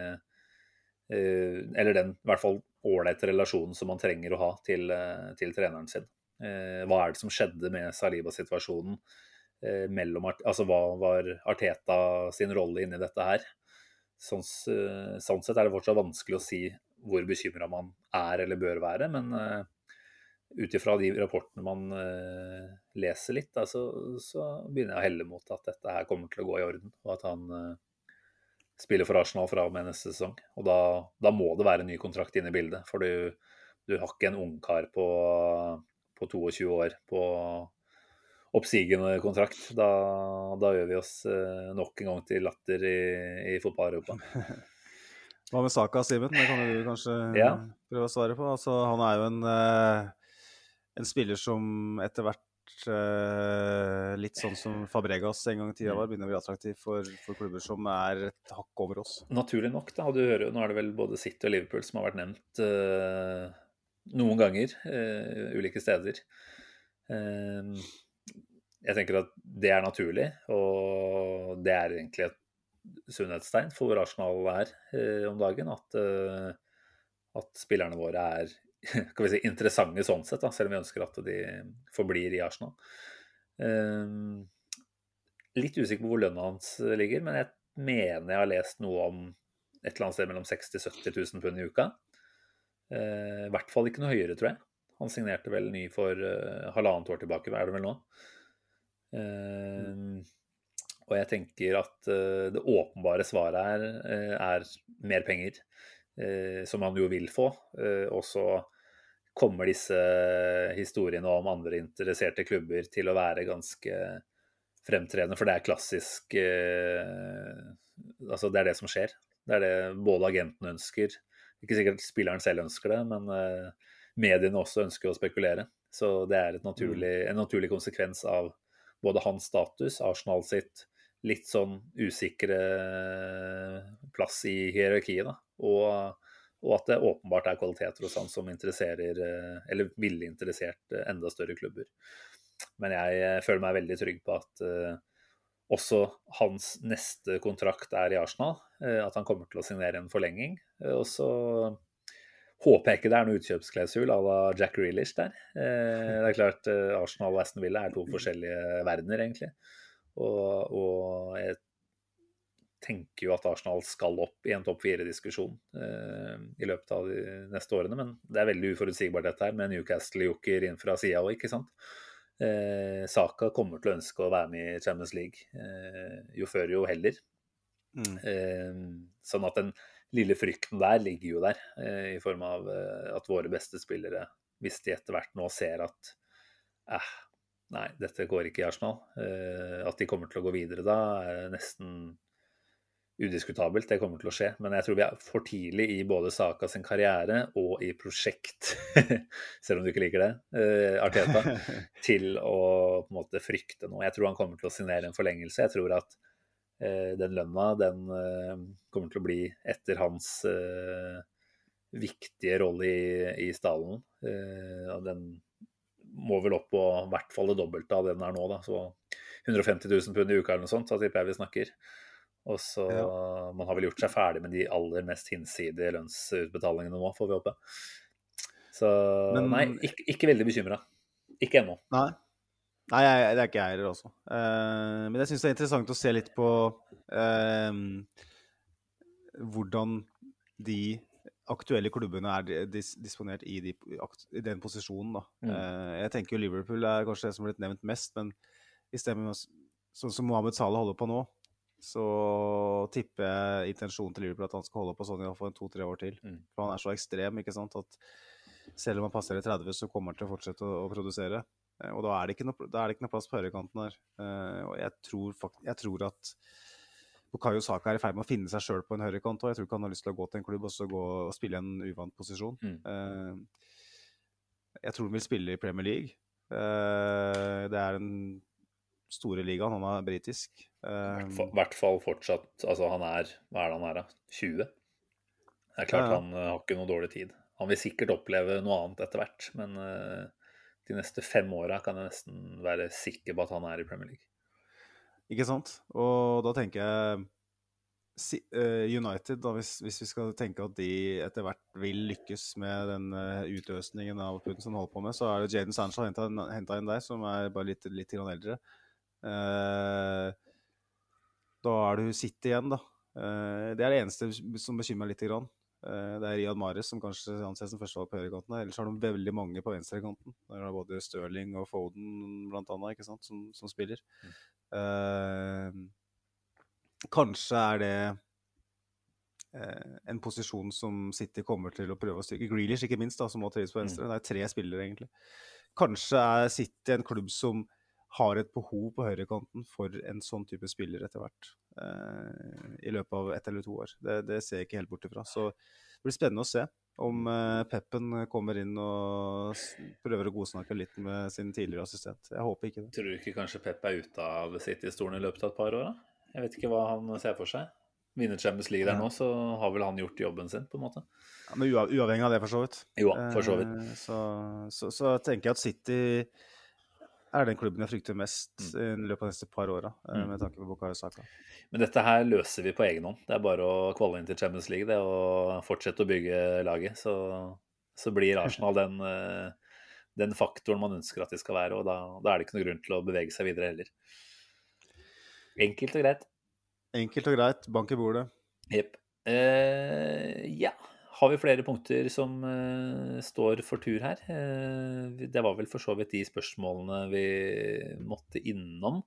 eller den i hvert fall ålreite relasjonen som man trenger å ha til treneren sin. Hva det som skjedde med Saliba-situasjonen altså hva var Arteta sin rolle inni dette her? Sånn sett det fortsatt vanskelig å si hvor bekymret man eller bør være, men utifra de rapportene man leser litt, da, så begynner jeg å helle mot at dette her kommer til å gå i orden, og at han spiller for Arsenal fra og med neste sesong. Og da må det være en ny kontrakt inne i bildet, for du har ikke en ungkar på 22 år på oppsigende kontrakt. Da gjør vi oss nok en gang til latter i fotball-Europa. Hva med Saka, Simen? Det kan du kanskje prøve å svare på. Altså, han jo en spiller som etter hvert litt sånn som Fabregas en gang i tida var, begynner å bli attraktiv for klubber som et hakk over oss. Naturlig nok, da. Du hører jo, nå det vel både City og Liverpool som har vært nevnt noen ganger, ulike steder. Jeg tenker at det naturlig, og det egentlig et sunnhetstegn for hvor Arsenal om dagen, at spillerne våre kan vi si, interessante sånn sett, da, selv om vi ønsker at de forblir i Arsenal. Litt usikker på hvor lønna hans ligger, men jeg mener jeg har lest noe om et eller annet sted mellom 60-70 000 pund i uka. I hvert fall ikke noe høyere, tror jeg. Han signerte vel ny for 1,5 år tilbake, det vel nå. Og jeg tenker at det åpenbare svaret mer penger, som han jo vil få. Og så kommer disse historiene om andre interesserte klubber til å være ganske fremtredende, for det klassisk, altså det det som skjer. Det det både agenten ønsker, ikke sikkert spilleren selv ønsker det, men mediene også ønsker å spekulere. Så det en naturlig konsekvens av både hans status, Arsenal sitt litt sånn usikre plass i hierarkiet, da. Og at det åpenbart kvaliteter hos han som interesserer, eller ville interessert enda større klubber. Men jeg føler meg veldig trygg på at også hans neste kontrakt i Arsenal, at han kommer til å signere en forlenging. Og så håper jeg ikke det noe utkjøpsklausul à la Jack Grealish der. Det klart, Arsenal og Aston Villa to forskjellige verdener, egentlig. Og jeg tenker jo at Arsenal skal opp i en topp 4-diskusjon i løpet av de neste årene, men det veldig uforutsigbart dette her, med Newcastle-joker inn fra siden også, ikke sant? Saka kommer til å ønske å være med i Champions League, jo før jo heller. Sånn at den lille frykten der ligger jo der, i form av at våre beste spillere, hvis de etter hvert nå ser at nei, dette går ikke i Arsenal. At de kommer til å gå videre da, nesten udiskutabelt. Det kommer til å skje. Men jeg tror vi for tidlig i både Saka sin karriere og i prosjekt, selv om du ikke liker det, Arteta, til å på en måte frykte noe. Jeg tror han kommer til å signere en forlengelse. Jeg tror at den lønna, den kommer til å bli etter hans viktige rolle i stallen. Den må vel opp på i hvert fall det dobbelte av den nå, da. Så 150 000 pund i uka eller noe sånt, så tipper jeg vi snakker. Og så man har vel gjort seg ferdig med de aller mest hinsidige lønnsutbetalingene nå, får vi håpe. Så nei, ikke veldig bekymret. Ikke ennå. Nei, det ikke jeg heller også. Men jeg synes det interessant å se litt på hvordan de aktuelle klubbene disponert i den posisjonen, da. Jeg tenker jo Liverpool kanskje det som har blitt nevnt mest, men i stedet sånn som Mohamed Salah holder på nå, så tipper jeg intensjonen til Liverpool at han skal holde på sånn i hvert fall 2-3 år til. For han så ekstrem, ikke sant, at selv om han passer i 30, så kommer han til å fortsette å produsere. Og da er det ikke noe plass på høyrekanten her. Og jeg tror at Bukayo Saka er i ferd med å finne seg selv på en høyrekant, og jeg tror ikke han har lyst til å gå til en klubb og så gå og spille en uvant posisjon. Jeg tror han vil spille i Premier League. Det er den store ligaen, han er britisk. I hvert fall fortsatt, altså han er, hva er det han er da? 20? Det er klart han har ikke noe dårlig tid. Han vil sikkert oppleve noe annet etter hvert, men de neste 5 årene kan jeg nesten være sikker på at han er i Premier League. Ikke sant? Og da tenker jeg United, da, hvis vi skal tenke at de etter hvert vil lykkes med den utøsningen av pund som de holder på med, så er det Jadon Sancho hentet inn der, som er bare litt eldre. Da er du City igjen, da. Det er det eneste som bekymrer meg litt grann. Det er Riyad Mahrez som kanskje anses som førstevalg på høyrekanten. Ellers har de veldig mange på venstrekanten. Der er både Sterling og Foden blant annet, ikke sant, som spiller. Kanskje er det en posisjon som City kommer til å prøve å styrke. Grealish ikke minst da, som må trives på venstre. Det er 3 spillere egentlig. Kanskje er City en klubb som har et behov på høyrekanten for en sånn type spiller etter hvert. I løpet av 1 eller 2 år. Det ser jeg ikke helt bort ifra. Så det blir spennende å se om Peppen kommer inn og prøver å godsnakke litt med sin tidligere assistent. Jeg håper ikke det. Tror du ikke kanskje Pep er ute av City-stolen i løpet av et par år da? Jeg vet ikke hva han ser for seg. Vinner Champions League der nå, så har vel han gjort jobben sin på en måte. Ja, men uavhengig av det for så vidt. Jo, for så vidt. Så tenker jeg at City er den klubben jeg frykter mest i løpet av neste par årene, med tanke på Bukayo Saka. Men dette her løser vi på egen hånd. Det er bare å kvalle inn til Champions League, det, og fortsette å bygge laget. Så blir Arsenal den faktoren man ønsker at de skal være, og da er det ikke noe grunn til å bevege seg videre heller. Enkelt og greit. Enkelt og greit. Bank i bordet. Jepp. Ja. Har vi flere punkter som står for tur her? Det var vel for så vidt de spørsmålene vi måtte innom.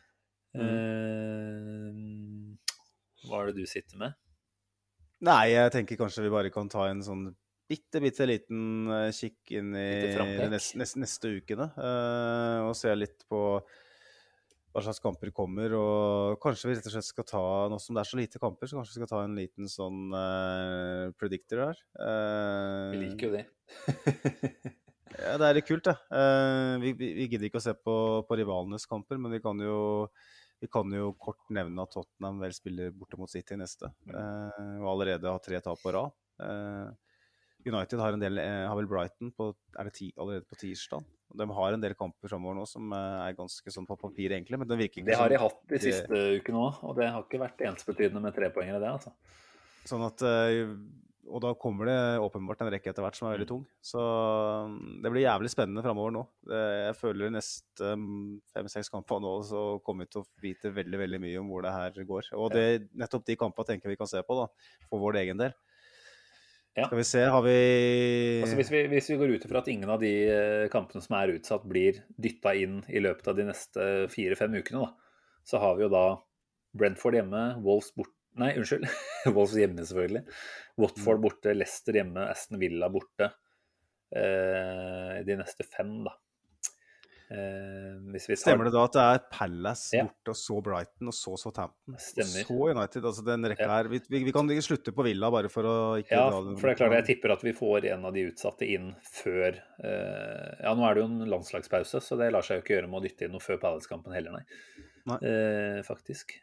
Hva er det du sitter med? Nei, jeg tenker kanskje vi bare kan ta en sånn bitte liten kikk inn i neste ukene, og se litt på hva slags kamper kommer, og kanskje vi rett og slett skal ta, nå som det er så lite kamper, så kanskje vi skal ta en liten sånn predictor her. Vi liker jo det. Ja, det er litt kult, det. Vi gidder ikke å se på rivalenes kamper, men vi kan jo kort nevne at Tottenham vel spiller borte mot City neste, og allerede har 3 tap på rad. United har vel Brighton allerede på tirsdag. De har en del kamper fremover nå som er ganske sånn på papir egentlig, men det virker ikke. Det har de hatt de siste ukene også, og det har ikke vært ensbetydende med 3 poenger i det, altså. Sånn at, og da kommer det åpenbart en rekke etter hvert som er veldig tung. Så det blir jævlig spennende fremover nå. Jeg føler neste 5-6 kamper nå, så kommer vi til å vite veldig mye om hvor det her går. Og nettopp de kampene tenker vi kan se på da, for vår egen del. Ja. Skal vi se, har vi... Altså hvis vi går ut fra at ingen av de kampene som er utsatt blir dyttet inn i løpet av de neste 4-5 ukene, da, så har vi jo da Brentford hjemme, Wolves hjemme selvfølgelig, Watford borte, Leicester hjemme, Aston Villa borte, de neste 5 da. Stemmer det da at det er Palace borte, og så Brighton, og så Southampton, Stemmer. Og så United, altså den rekka her. Vi kan ikke slutte på Villa bare for å ikke dra den. For det er klart, jeg tipper at vi får en av de utsatte inn før, nå er det jo en landslagspause, så det lar seg jo ikke gjøre med å dytte inn noe før Palace-kampen heller, nei. Faktisk.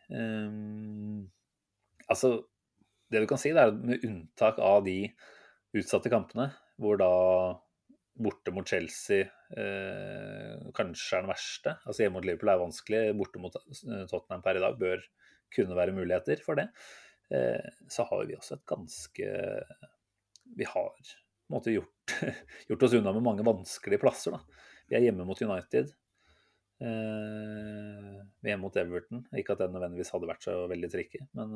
Altså, det du kan si, det er med unntak av de utsatte kampene, hvor da borte mot Chelsea kanskje er den verste. Altså hjemme mot Liverpool er vanskelig, borte mot Tottenham per i dag bør kunne være muligheter for det. Så har vi også et ganske... Vi har på en måte gjort oss unna med mange vanskelige plasser, da. Vi er hjemme mot United. Vi er hjemme mot Everton. Ikke at den nødvendigvis hadde vært så veldig tricky, men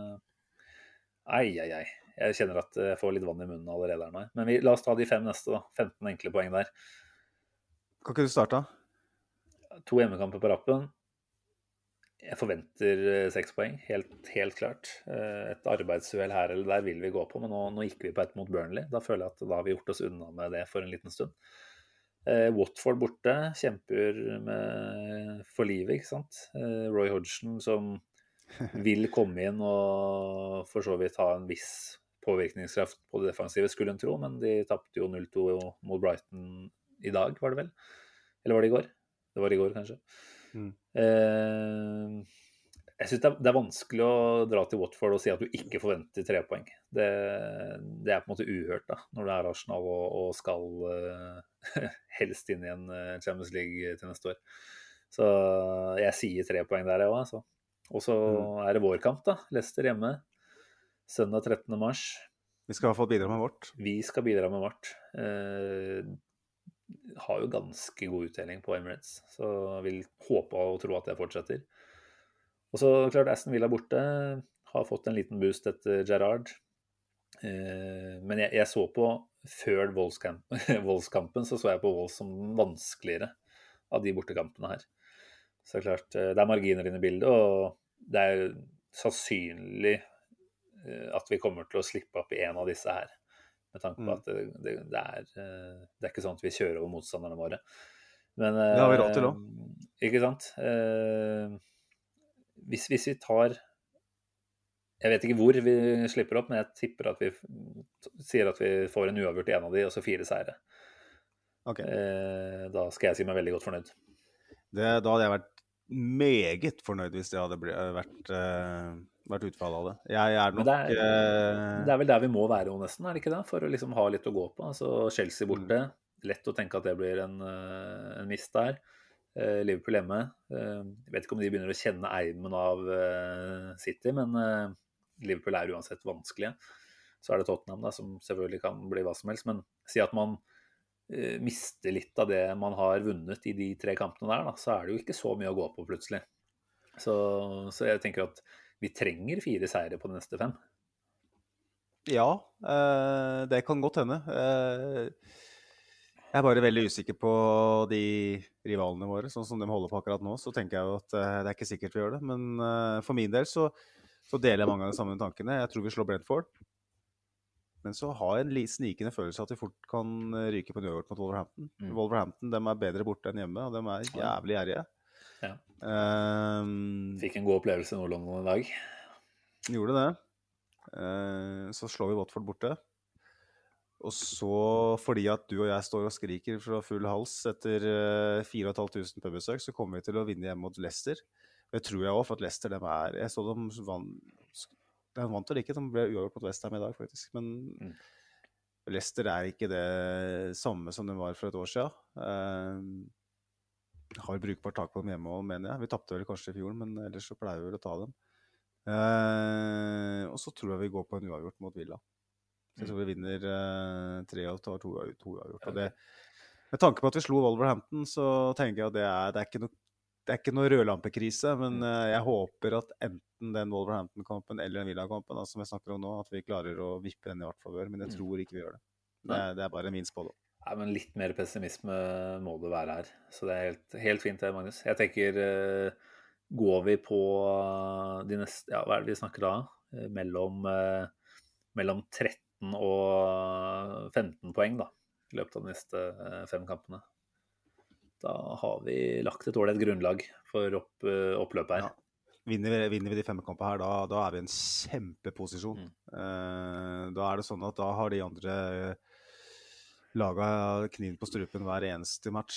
jeg kjenner at jeg får litt vann i munnen allerede her nå. Men la oss ta de 5 neste da. 15 enkle poeng der. Kan ikke du starte? 2 hjemmekamper på rappen. Jeg forventer 6 poeng, helt klart. Et arbeidsuhell her eller der vil vi gå på, men nå gikk vi på et mot Burnley. Da føler jeg at da har vi gjort oss unna med det for en liten stund. Watford borte, kjemper for livet, ikke sant? Roy Hodgson som vil komme inn og for så vidt ha en viss påvirkningskraft på det defensive, skulle en tro, men de tapte jo 0-2 mot Brighton i dag, var det vel? Eller var det i går? Det var i går, kanskje. Jeg synes det er vanskelig å dra til Watford og si at du ikke forventer 3 poeng. Det er på en måte uhørt da, når det er Arsenal og skal helst inn i en Champions League til neste år. Så jeg sier 3 poeng der også, altså. Og så er det vår kamp da, Leicester hjemme, søndag 13. mars. Vi skal i hvert fall bidra med vårt. Vi skal bidra med vårt. Har jo ganske god utdeling på Emirates, så vil håpe og tro at det fortsetter. Og så klart Aston Villa borte, har fått en liten boost etter Gerrard. Men jeg så på, før Wolves-kampen, så jeg på Wolves som vanskeligere av de bortekampene her. Så klart, det er marginer inne i bildet, og det er sannsynlig at vi kommer til å slippe opp i en av disse her. Med tanke på at det er ikke sånn at vi kjører over motstanderne våre. Men, det har vi råd til også. Ikke sant? Hvis vi tar... Jeg vet ikke hvor vi slipper opp, men jeg tipper at vi sier at vi får en uavgjort i en av de, og så 4 seire. Okay. Da skal jeg si meg veldig godt fornøyd. Da hadde jeg vært meget fornøyd hvis det hadde vært utfall av det. Jeg er nok... det er vel der vi må være jo nesten, er det ikke det? For å liksom ha litt å gå på. Altså Chelsea borte, lett å tenke at det blir en mist der. Liverpool hjemme. Jeg vet ikke om de begynner å kjenne eimen av City, men Liverpool er uansett vanskelige. Så er det Tottenham da, som selvfølgelig kan bli hva som helst, men si at man mister litt av det man har vunnet i de 3 kampene der, da, så er det jo ikke så mye å gå på plutselig. Så jeg tenker at vi trenger 4 seire på de neste 5. Ja, det kan godt hende. Jeg er bare veldig usikker på de rivalene våre, sånn som de holder på akkurat nå, så tenker jeg jo at det er ikke sikkert vi gjør det. Men for min del så deler jeg mange av de samme tankene. Jeg tror vi slår Brentford. Men så har jeg en snikende følelse at vi fort kan ryke på New York mot Wolverhampton. Wolverhampton, de er bedre borte enn hjemme, og de er jævlig gjerrige. Ja. Fikk en god opplevelse i Nord-London i dag. Gjorde det. Så slår vi Watford borte. Og så, fordi at du og jeg står og skriker fra full hals etter 4.500 pubesøk, så kommer vi til å vinne hjemme mot Leicester. Det tror jeg også, for at Leicester, jeg så dem vant eller ikke, de ble uavgjort mot West Ham i dag faktisk, men Leicester er ikke det samme som de var for et år siden. Har brukbart tak på dem hjemme, mener jeg. Vi tappte vel kanskje i fjor, men ellers så pleier vi vel å ta dem. Og så tror jeg vi går på en uavgjort mot Villa. Så jeg tror vi vinner 3 og tar 2 uavgjort. Og det, med tanke på at vi slo Wolverhampton, så tenker jeg at det er ikke noe rødlampekrise, men jeg håper at enten den Wolverhampton-kampen eller den Villa-kampen, som jeg snakker om nå, at vi klarer å vippe den i hvert favør, men jeg tror ikke vi gjør det. Det er bare min spådom. Ja, men litt mer pessimisme må det være her, så det er helt fint det, Magnus. Jeg tenker, går vi på de neste, hva er det vi snakker da? Mellom 13 og 15 poeng da, i løpet av de neste 5 kampene. Da har vi lagt et ålreit grunnlag for oppløpet her. Ja. Vinner vi de 5 kampene her, da er vi i en kjempeposisjon. Da er det sånn at da har de andre laget kniven på strupen hver eneste match.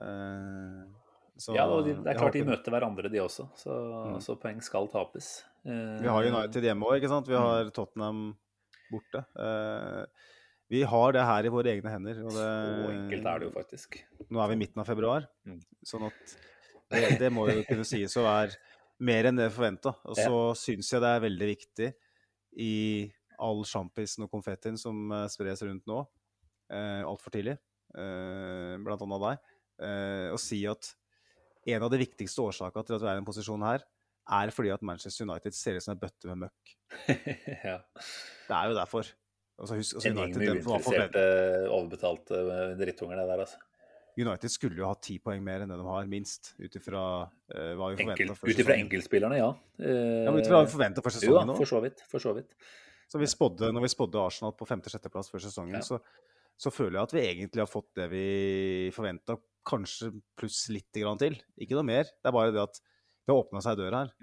Ja, og det er klart de møter hverandre de også, så poeng skal tapes. Vi har United hjemme også, ikke sant? Vi har Tottenham borte. Vi har det her i våre egne hender. Og så enkelt er det jo faktisk. Nå er vi i midten av februar, sånn at det må jo kunne sies å være mer enn det forventet. Og så synes jeg det er veldig viktig i all sjampisen og konfettien som spres rundt nå, alt for tidlig, blant annet deg, å si at en av de viktigste årsakene til at vi er i en posisjon her, er fordi at Manchester United ser ut som en bøtte med møkk. Ja. Det er jo derfor. En gjeng med uinteresserte, overbetalte drittunger det der, altså. United skulle jo ha 10 poeng mer enn det de har, minst, utifra hva vi forventet før Utifra sesongen. enkeltspillerne, ja. Ja, men utifra hva vi forventet før Jo sesongen da, nå. for så vidt. Så når vi spådde Arsenal på 5.-6. plass før sesongen, Ja. så føler jeg at vi egentlig har fått det vi forventet, kanskje pluss litt grann til. Ikke noe mer, det er bare det at det har åpnet seg dør her.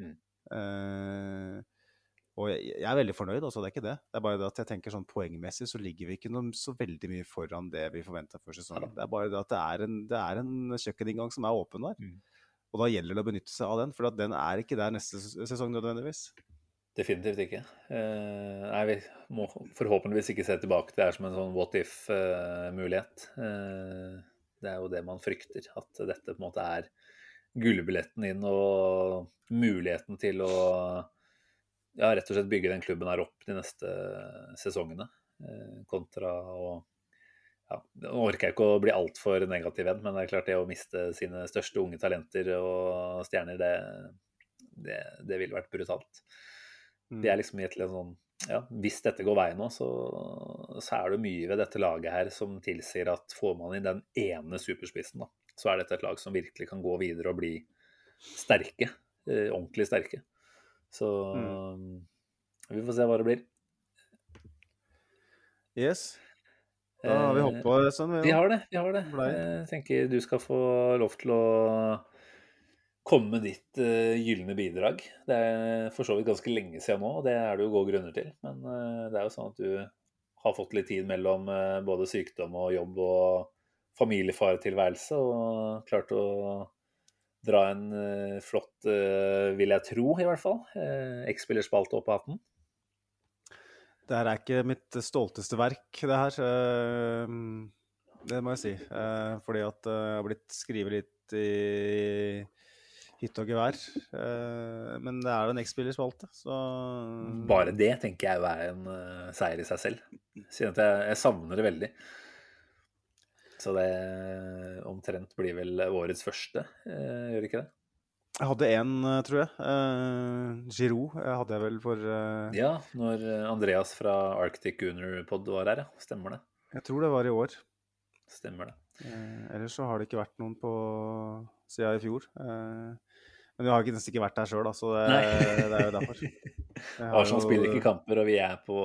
Og jeg er veldig fornøyd, altså, det er ikke det. Det er bare det at jeg tenker sånn poengmessig så ligger vi ikke så veldig mye foran det vi forventet før sesongen. Det er bare det at det er en kjøkkeninngang som er åpen der. Og da gjelder det å benytte seg av den, for at den er ikke der neste sesong nødvendigvis. Definitivt ikke. Nei, vi må forhåpentligvis ikke se tilbake til det her som en sånn what if-mulighet. Det er jo det man frykter, at dette på en måte er gullbilletten inn og muligheten til å rett og slett bygge den klubben her opp de neste sesongene, kontra å nå orker jeg ikke å bli alt for negativ enn, men det er klart det å miste sine største unge talenter og stjerner, det ville vært brutalt. Det er liksom gitt en sånn, hvis dette går veien nå, så er det mye ved dette laget her som tilsier at får man inn den ene superspissen da, så er dette et lag som virkelig kan gå videre og bli sterke, ordentlig sterke. Så vi får se hva det blir. Yes. Da har vi hoppet sånn. Vi har det. Jeg tenker du skal få lov til å komme med ditt gyllene bidrag. Det er for så vidt ganske lenge siden nå, og det er det jo gode grunner til. Men det er jo sånn at du har fått litt tid mellom både sykdom og jobb og familiefaretilværelse, og klart å dra en flott, vil jeg tro i hvert fall, X-spillerspalte opp på hatten. Det her er ikke mitt stolteste verk, det her. Det må jeg si. Fordi at jeg har blitt skrevet litt i hytt og gevær. Men det er jo en X-spillerspalte, så... Bare det tenker jeg er en seier i seg selv. Siden at jeg savner det veldig. Så det omtrent blir vel årets første, gjør det ikke det? Jeg hadde en, tror jeg. Giroud hadde jeg vel for... Ja, når Andreas fra Arctic Gunner Pod var her, ja. Stemmer det. Jeg tror det var i år. Stemmer det. Ellers så har det ikke vært noen på siden i fjor. Men jeg har nesten ikke vært der selv, da, så det er jo derfor. Arsenal spiller ikke kamper, og vi er på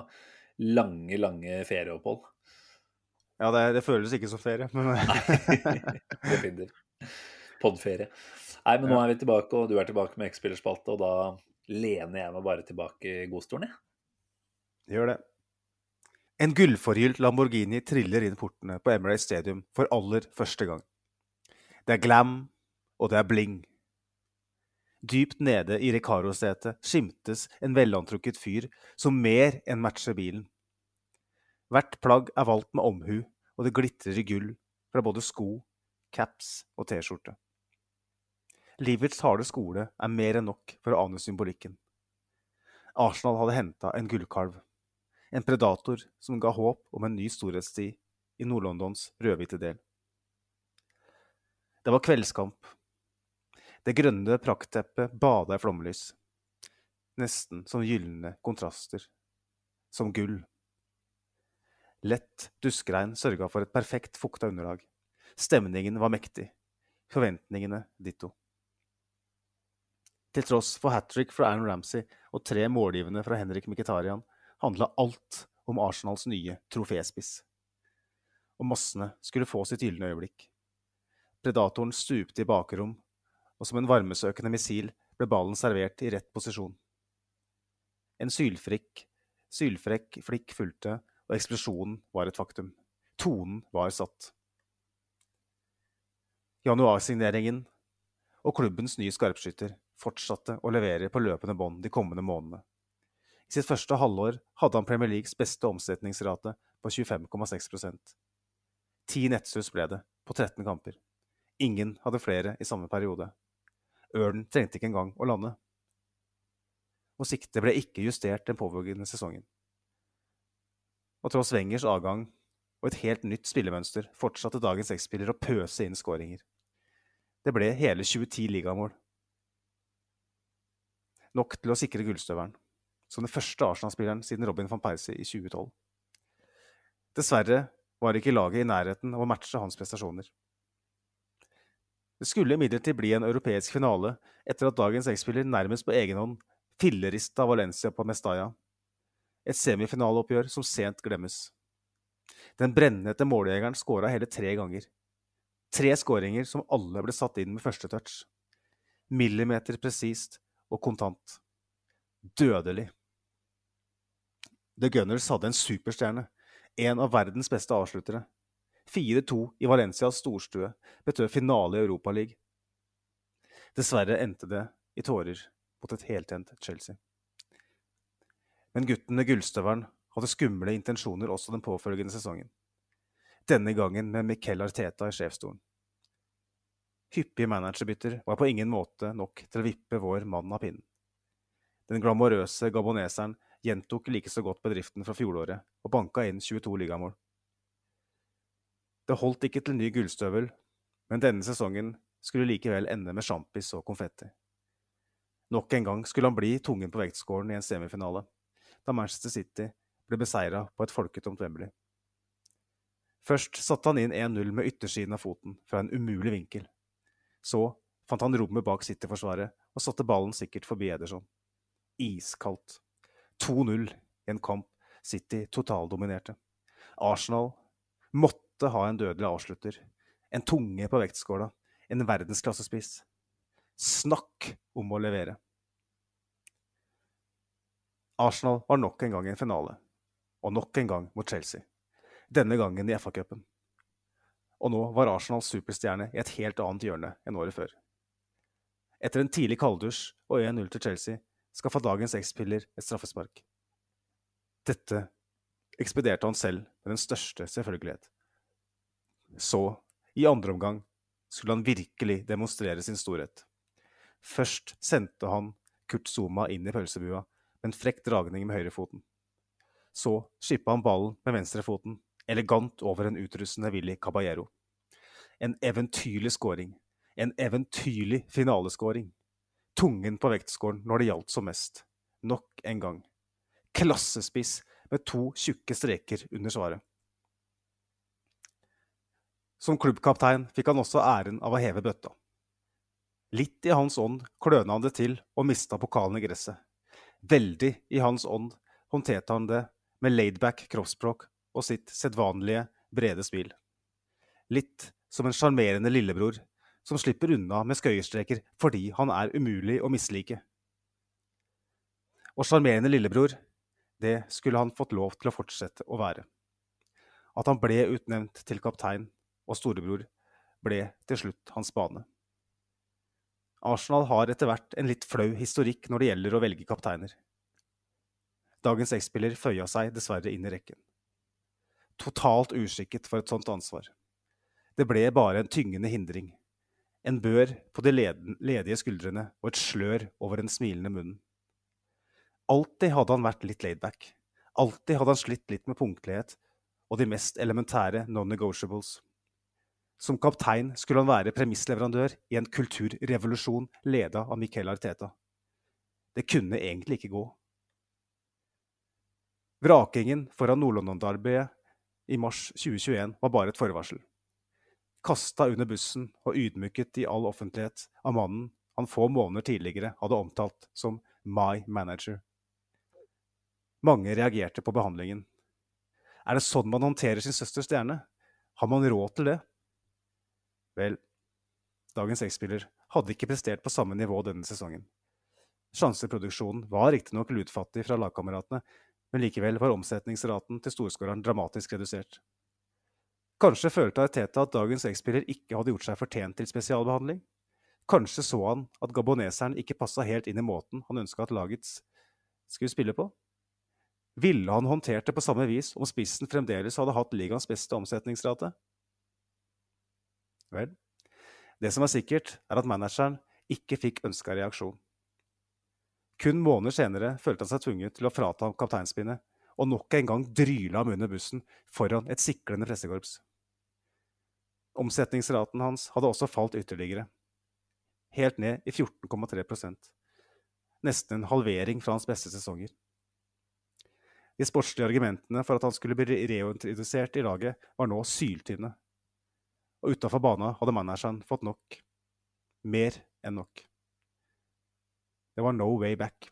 lange ferieopphold. Ja, det føles ikke så ferie, men... Definitivt. Poddferie. Nei, men nå er vi tilbake, og du er tilbake med X-spillerspalte, og da lener jeg meg bare tilbake i godstolen, jeg. Gjør det. En gullforgylt Lamborghini triller inn portene på Emirates Stadium for aller første gang. Det er glam, og det er bling. Dypt nede i Recaro-setet skimtes en velantrukket fyr som mer enn matcher bilen. Hvert plagg er valgt med omhu, og det glitrer i gull fra både sko, caps og t-skjorte. Livets harde skole er mer enn nok for å ane symbolikken. Arsenal hadde hentet en gullkalv, en predator som ga håp om en ny storhetstid i Nord-Londons rødhvite del. Det var kveldskamp. Det grønne praktteppet badet i flomlys, nesten som gyllene kontraster, som gull. Lett duskregn sørget for et perfekt fukta underlag. Stemningen var mektig. Forventningene ditto. Til tross for hat-trick fra Aaron Ramsey og 3 målgivende fra Henrik Mkhitaryan handlet alt om Arsenals nye troféspiss. Og massene skulle få sitt gyllene øyeblikk. Predatoren stupte i bakrom, og som en varmesøkende missil ble ballen servert i rett posisjon. En sylfrekk flikk fulgte, og eksplosjonen var et faktum. Tonen var satt. Januarsigneringen og klubbens nye skarpskytter fortsatte å levere på løpende bånd de kommende månedene. I sitt første halvår hadde han Premier Leagues beste omsetningsrate på 25,6%. 10 nettsus ble det, på 13 kamper. Ingen hadde flere i samme periode. Ørnen trengte ikke engang å lande. Og siktet ble ikke justert den påfølgende sesongen. Og tross Wengers avgang og et helt nytt spillemønster fortsatte dagens X-spiller å pøse inn skåringer. Det ble hele 2010 ligamål. Nok til å sikre gullstøveren, som den første Arsenal-spilleren siden Robin van Persie i 2012. Dessverre var ikke laget i nærheten av å matche hans prestasjoner. Det skulle imidlertid bli en europeisk finale etter at dagens X-spiller nærmest på egen hånd fillerista Valencia på Mestalla. Et semifinaleoppgjør som sent glemmes. Den brennende måljegeren skåret hele 3 ganger. 3 skåringer som alle ble satt inn med første touch. Millimeter presist og kontant. Dødelig. The Gunners hadde en superstjerne, en av verdens beste avsluttere. 4-2 i Valencias storstue betød finale i Europa League. Dessverre endte det i tårer mot et heltent Chelsea. Men gutten med gullstøvelen hadde skumle intensjoner også den påfølgende sesongen. Denne gangen med Mikel Arteta i sjefsstolen. Hyppige managerbytter var på ingen måte nok til å vippe vår mann av pinnen. Den glamorøse gaboneseren gjentok like så godt bedriften fra fjoråret og banka inn 22 ligamål. Det holdt ikke til ny gullstøvel, men denne sesongen skulle likevel ende med sjampis og konfetti. Nok en gang skulle han bli tungen på vektskålen i en semifinale, da Manchester City ble beseiret på et folketomt Wembley. Først satte han inn 1-0 med yttersiden av foten fra en umulig vinkel. Så fant han rommet bak City-forsvaret og satte ballen sikkert forbi Ederson. Iskaldt. 2-0 i en kamp City totaldominerte. Arsenal måtte ha en dødelig avslutter, en tunge på vektskåla, en verdensklassespist. Snakk om å levere. Arsenal var nok en gang i en finale, og nok en gang mot Chelsea. Denne gangen i FA-cupen. Og nå var Arsenals superstjerne i et helt annet hjørne enn året før. Etter en tidlig kalddusj og 1-0 til Chelsea, skaffet dagens X-spiller et straffespark. Dette ekspederte han selv med den største selvfølgelighet. Så, i andre omgang, skulle han virkelig demonstrere sin storhet. Først sendte han Kurt Zouma inn i pølsebua med en frekk dragning med høyrefoten. Så skippet han ballen med venstrefoten, elegant over en utrustende Willy Caballero. En eventyrlig skåring. En eventyrlig finaleskåring. Tungen på vektskåren når det gjaldt som mest. Nok en gang. Klassespiss med 2 tjukke streker under svaret. Som klubbkaptein fikk han også æren av å heve bøtta. Litt i hans ånd kløna han det til og mistet pokalen i gresset. Veldig i hans ånd håndterte han det med laidback kroppsspråk og sitt sedvanlige brede smil. Litt som en sjarmerende lillebror som slipper unna med skøyestreker fordi han er umulig å mislike. Og sjarmerende lillebror, det skulle han fått lov til å fortsette å være. At han ble utnevnt til kaptein og storebror ble til slutt hans bane. Arsenal har etter hvert en litt flau historikk når det gjelder å velge kapteiner. Dagens X-spiller føya seg dessverre inn i rekken. Totalt uskikket for et sånt ansvar. Det ble bare en tyngende hindring. En bør på de ledige skuldrene og et slør over den smilende munnen. Alltid hadde han vært litt laidback. Alltid hadde han slitt litt med punktlighet og de mest elementære non-negotiables. Som kaptein skulle han være premissleverandør i en kulturrevolusjon ledet av Mikel Arteta. Det kunne egentlig ikke gå. Vrakingen foran Nord-London-derbyet i mars 2021 var bare et forvarsel. Kastet under bussen og ydmyket i all offentlighet av mannen han få måneder tidligere hadde omtalt som «my manager». Mange reagerte på behandlingen. Er det sånn man håndterer sin søsters stjerne? Har man råd til det? Vel, dagens X-spiller hadde ikke prestert på samme nivå denne sesongen. Sjanseproduksjonen var riktignok lutfattig fra lagkameratene, men likevel var omsetningsraten til storskåreren dramatisk redusert. Kanskje følte Arteta at dagens X-spiller ikke hadde gjort seg fortjent til spesialbehandling. Kanskje så han at gaboneseren ikke passet helt inn i måten han ønsket at lagets skulle spille på. Ville han håndtert det på samme vis om spissen fremdeles hadde hatt ligaens beste omsetningsrate? Vel, det som er sikkert er at manageren ikke fikk ønsket reaksjon. Kun måneder senere følte han seg tvunget til å frata ham kapteinspinnet, og nok en gang dryla ham under bussen foran et siklende pressekorps. Omsetningsraten hans hadde også falt ytterligere, helt ned i 14,3%. Nesten en halvering fra hans beste sesonger. De sportslige argumentene for at han skulle bli reintrodusert i laget var nå syltynne. Og utenfor banen hadde manageren fått nok. Mer enn nok. Det var no way back.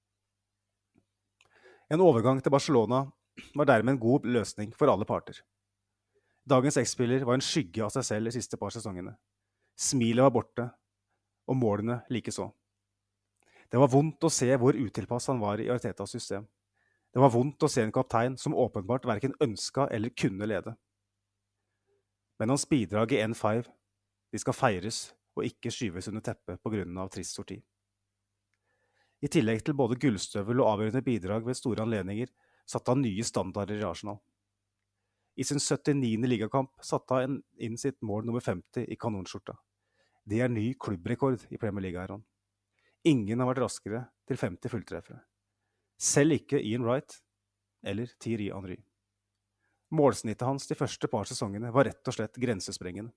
En overgang til Barcelona var dermed en god løsning for alle parter. Dagens X-spiller var en skygge av seg selv de siste par sesongene. Smilet var borte, og målene likeså. Det var vondt å se hvor utilpass han var i Artetas system. Det var vondt å se en kaptein som åpenbart hverken ønsket eller kunne lede. Men hans bidrag i N5, de skal feires og ikke skyves under teppet på grunn av trist sorti. I tillegg til både gullstøvel og avgjørende bidrag ved store anledninger, satte han nye standarder i Arsenal. I sin 79. ligakamp satte han inn sitt mål nummer 50 i kanonskjorta. Det er ny klubbrekord i Premier League-æraen. Ingen har vært raskere til 50 fulltreffere. Selv ikke Ian Wright eller Thierry Henry. Målsnittet hans de første par sesongene var rett og slett grensesprengende.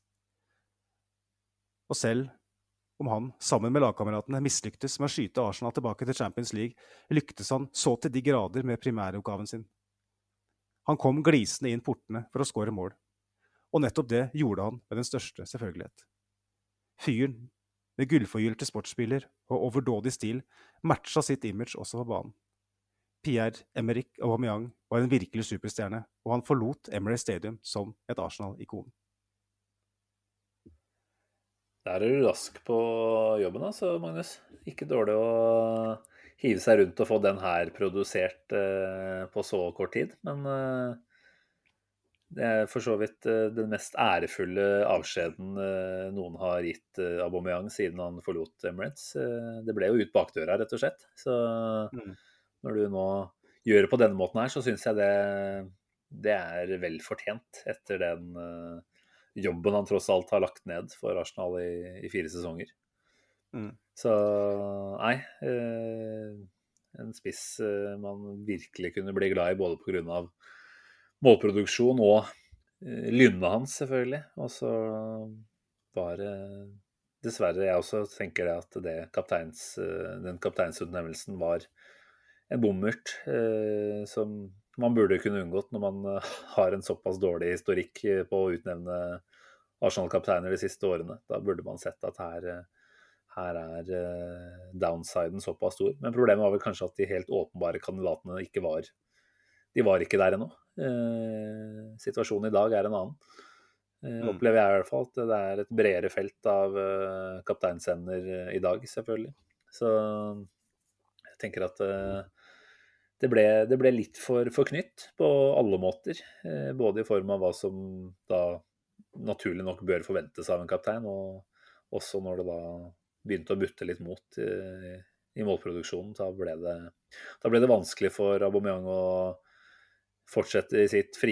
Og selv om han, sammen med lagkameratene, mislyktes med å skyte Arsenal tilbake til Champions League, lyktes han så til de grader med primæroppgaven sin. Han kom glisende inn portene for å skåre mål, og nettopp det gjorde han med den største selvfølgelighet. Fyren, med gullforgylte sportsspiller og overdådig stil, matcha sitt image også på banen. Pierre-Emerick Aubameyang var en virkelig superstjerne, og han forlot Emirates Stadium som et Arsenal-ikon. Der er du rask på jobben, altså, Magnus. Ikke dårlig å hive seg rundt og få den her produsert på så kort tid, men det er for så vidt den mest ærefulle avskjeden noen har gitt Aubameyang siden han forlot Emirates. Det ble jo ut bakdøra, rett og slett. Så når du nå gjør det på denne måten her, så synes jeg det er vel fortjent etter den jobben han tross alt har lagt ned for Arsenal i 4 sesonger. Så nei, en spiss man virkelig kunne bli glad i, både på grunn av målproduksjon og lynnet hans, selvfølgelig. Og så var det dessverre, jeg også tenker at den kapteinsutnevnelsen var en bommert som man burde kunne unngått når man har en såpass dårlig historikk på å utnevne Arsenal-kapteiner de siste årene. Da burde man sett at her er downsiden såpass stor. Men problemet var vel kanskje at de helt åpenbare kandidatene ikke var ikke der ennå. Situasjonen i dag er en annen. Opplever jeg i hvert fall at det er et bredere felt av kapteinsender i dag, selvfølgelig. Så jeg tenker at det ble litt for knytt på alle måter, både i form av hva som da naturlig nok bør forventes av en kaptein, og også når det da begynte å butte litt mot i målproduksjonen. Da ble det vanskelig for Aubameyang å fortsette i sitt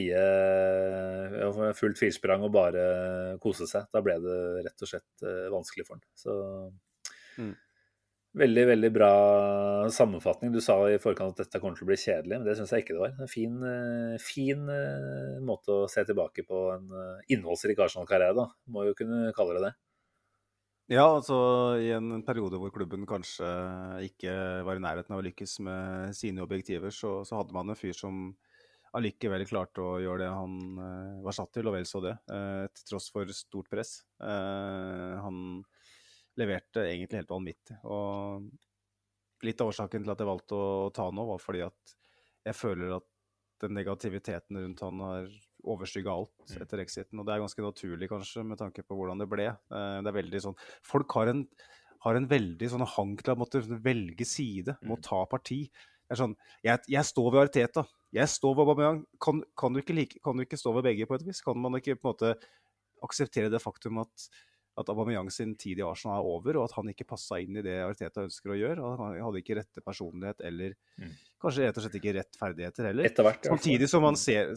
fullt firsprang og bare kose seg. Da ble det rett og slett vanskelig for han. Så veldig, veldig bra sammenfatning. Du sa i forkant at dette kommer til å bli kjedelig, men det synes jeg ikke det var. En fin måte å se tilbake på en innholdsrik Arsenal-karriere, da. Må jo kunne kalle det det. Ja, altså i en periode hvor klubben kanskje ikke var i nærheten av å lykkes med sine objektiver, så hadde man en fyr som allikevel klarte å gjøre det han var satt til, og vel så det, til tross for stort press. Han leverte egentlig helt vanvittig, og litt av årsaken til at jeg valgte å ta nå var fordi at jeg føler at den negativiteten rundt han har overskygget alt etter exiten, og det er ganske naturlig kanskje med tanke på hvordan det ble. Det er veldig sånn, folk har en veldig sånn hang til å måtte velge side, må ta parti. Det er sånn, jeg står ved Arteta, jeg står ved Aubameyang, kan du ikke stå ved begge på et vis? Kan man ikke på en måte akseptere det faktum at Aubameyang sin tid i Arsenal er over, og at han ikke passet inn i det Arteta ønsker å gjøre, og han hadde ikke rette personlighet, eller kanskje rett og slett ikke rett ferdigheter heller. Etter hvert. Samtidig som man ser,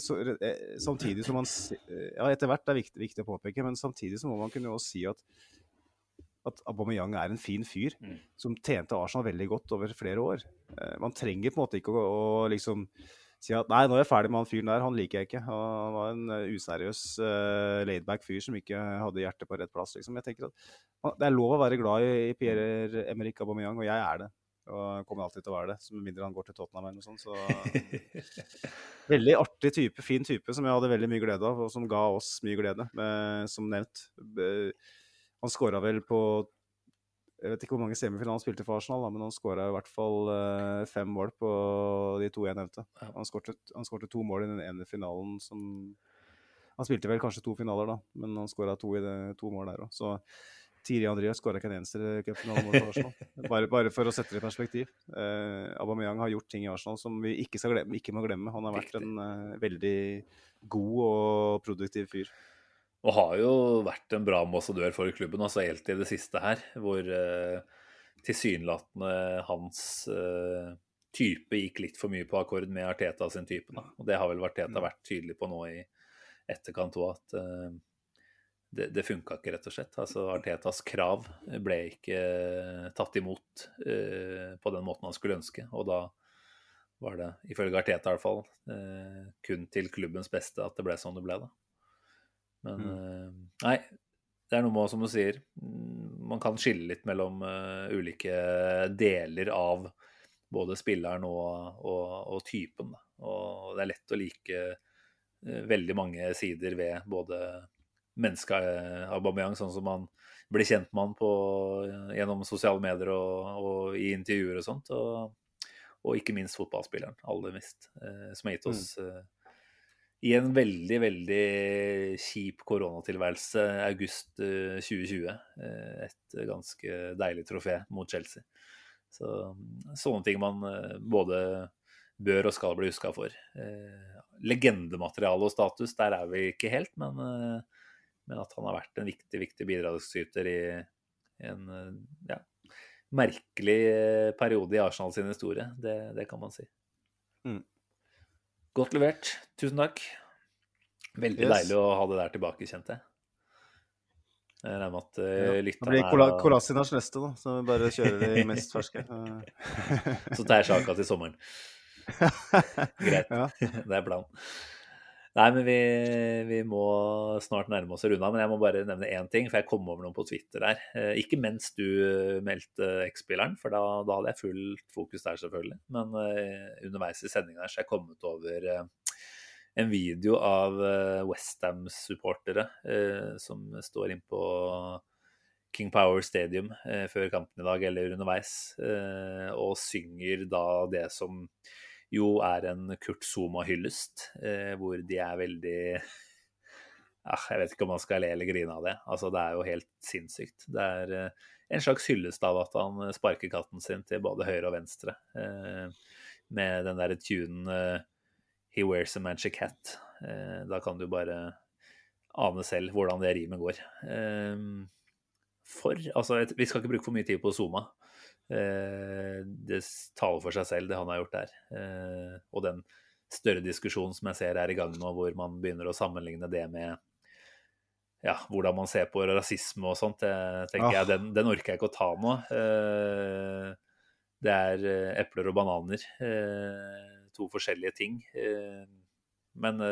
ja, etter hvert er viktig å påpeke, men samtidig så må man kunne også si at Aubameyang er en fin fyr, som tjente Arsenal veldig godt over flere år. Man trenger på en måte ikke å liksom si at nei, nå er jeg ferdig med han fyren der, han liker jeg ikke. Han var en useriøs, laidback fyr som ikke hadde hjertet på rett plass. Liksom. Jeg tenker at det er lov å være glad i Pierre-Emerick Aubameyang, og jeg er det. Og kommer alltid til å være det, som mindre han går til Tottenham eller noe sånt. Så veldig artig type, fin type, som jeg hadde veldig mye glede av, og som ga oss mye glede, som nevnt. Han skåret vel på, jeg vet ikke hvor mange semifinaler han spilte for Arsenal, da, men han skåret i hvert fall 5 mål på de 2 jeg nevnte. Han skårte 2 mål i den ene finalen som, han spilte vel kanskje 2 finaler da, men han skåret 2 mål der også. Så Thierry Henry skåret ikke en eneste cupfinalemål for Arsenal. Bare for å sette det i perspektiv. Aubameyang har gjort ting i Arsenal som vi ikke må glemme. Han har vært en veldig god og produktiv fyr. Og har jo vært en bra ambassadør for klubben, altså helt i det siste her, hvor tilsynelatende hans type gikk litt for mye på akkord med Arteta sin type. Da. Og det har vel Arteta vært tydelig på nå i etterkant også, at det funket ikke rett og slett. Altså Artetas krav ble ikke tatt imot på den måten han skulle ønske, og da var det, ifølge Arteta i hvert fall, kun til klubbens beste at det ble sånn det ble da. Men nei, det er noe med, som du sier, man kan skille litt mellom ulike deler av både spilleren og typen da. Og det er lett å like veldig mange sider ved både mennesket Aubameyang, sånn som man blir kjent med han gjennom sosiale medier og i intervjuer og sånt, og ikke minst fotballspilleren, aller mest, som har gitt oss i en veldig, veldig kjip koronatilværelse august 2020, et ganske deilig trofé mot Chelsea. Så sånne ting man både bør og skal bli husket for. Legendemateriale og status, der er vi ikke helt, men at han har vært en viktig bidragsyter i en merkelig periode i Arsenal sin historie. Det kan man si. Godt levert. Tusen takk. Veldig deilig å ha det der tilbake, kjente jeg. Jeg regner med at lytterne det blir Kolasinas neste da, så vi bare kjører de mest ferske. Så tar jeg Xhaka til sommeren. Greit, det er planen. Nei, men vi må snart nærme oss å runde av, men jeg må bare nevne en ting, for jeg kom over noen på Twitter der. Ikke mens du meldte X-spilleren, for da hadde jeg fullt fokus der selvfølgelig, men underveis i sendingen her så er jeg kommet over en video av West Ham-supportere som står inn på King Power Stadium før kampen i dag, eller underveis, og synger da det som jo er en Kurt Zouma-hyllest, hvor de er veldig jeg vet ikke om man skal le eller grine av det. Altså, det er jo helt sinnssykt. Det er en slags hyllest av at han sparker katten sin til både høyre og venstre, med den der tunen He wears a magic hat. Da kan du bare ane selv hvordan det rimet går. Altså, vi skal ikke bruke for mye tid på Zouma. Det taler for seg selv det han har gjort der, og den større diskusjonen som jeg ser er i gang nå, hvor man begynner å sammenligne det med hvordan man ser på rasisme og sånt, tenker jeg, den orker jeg ikke å ta nå. Det er epler og bananer, to forskjellige ting, men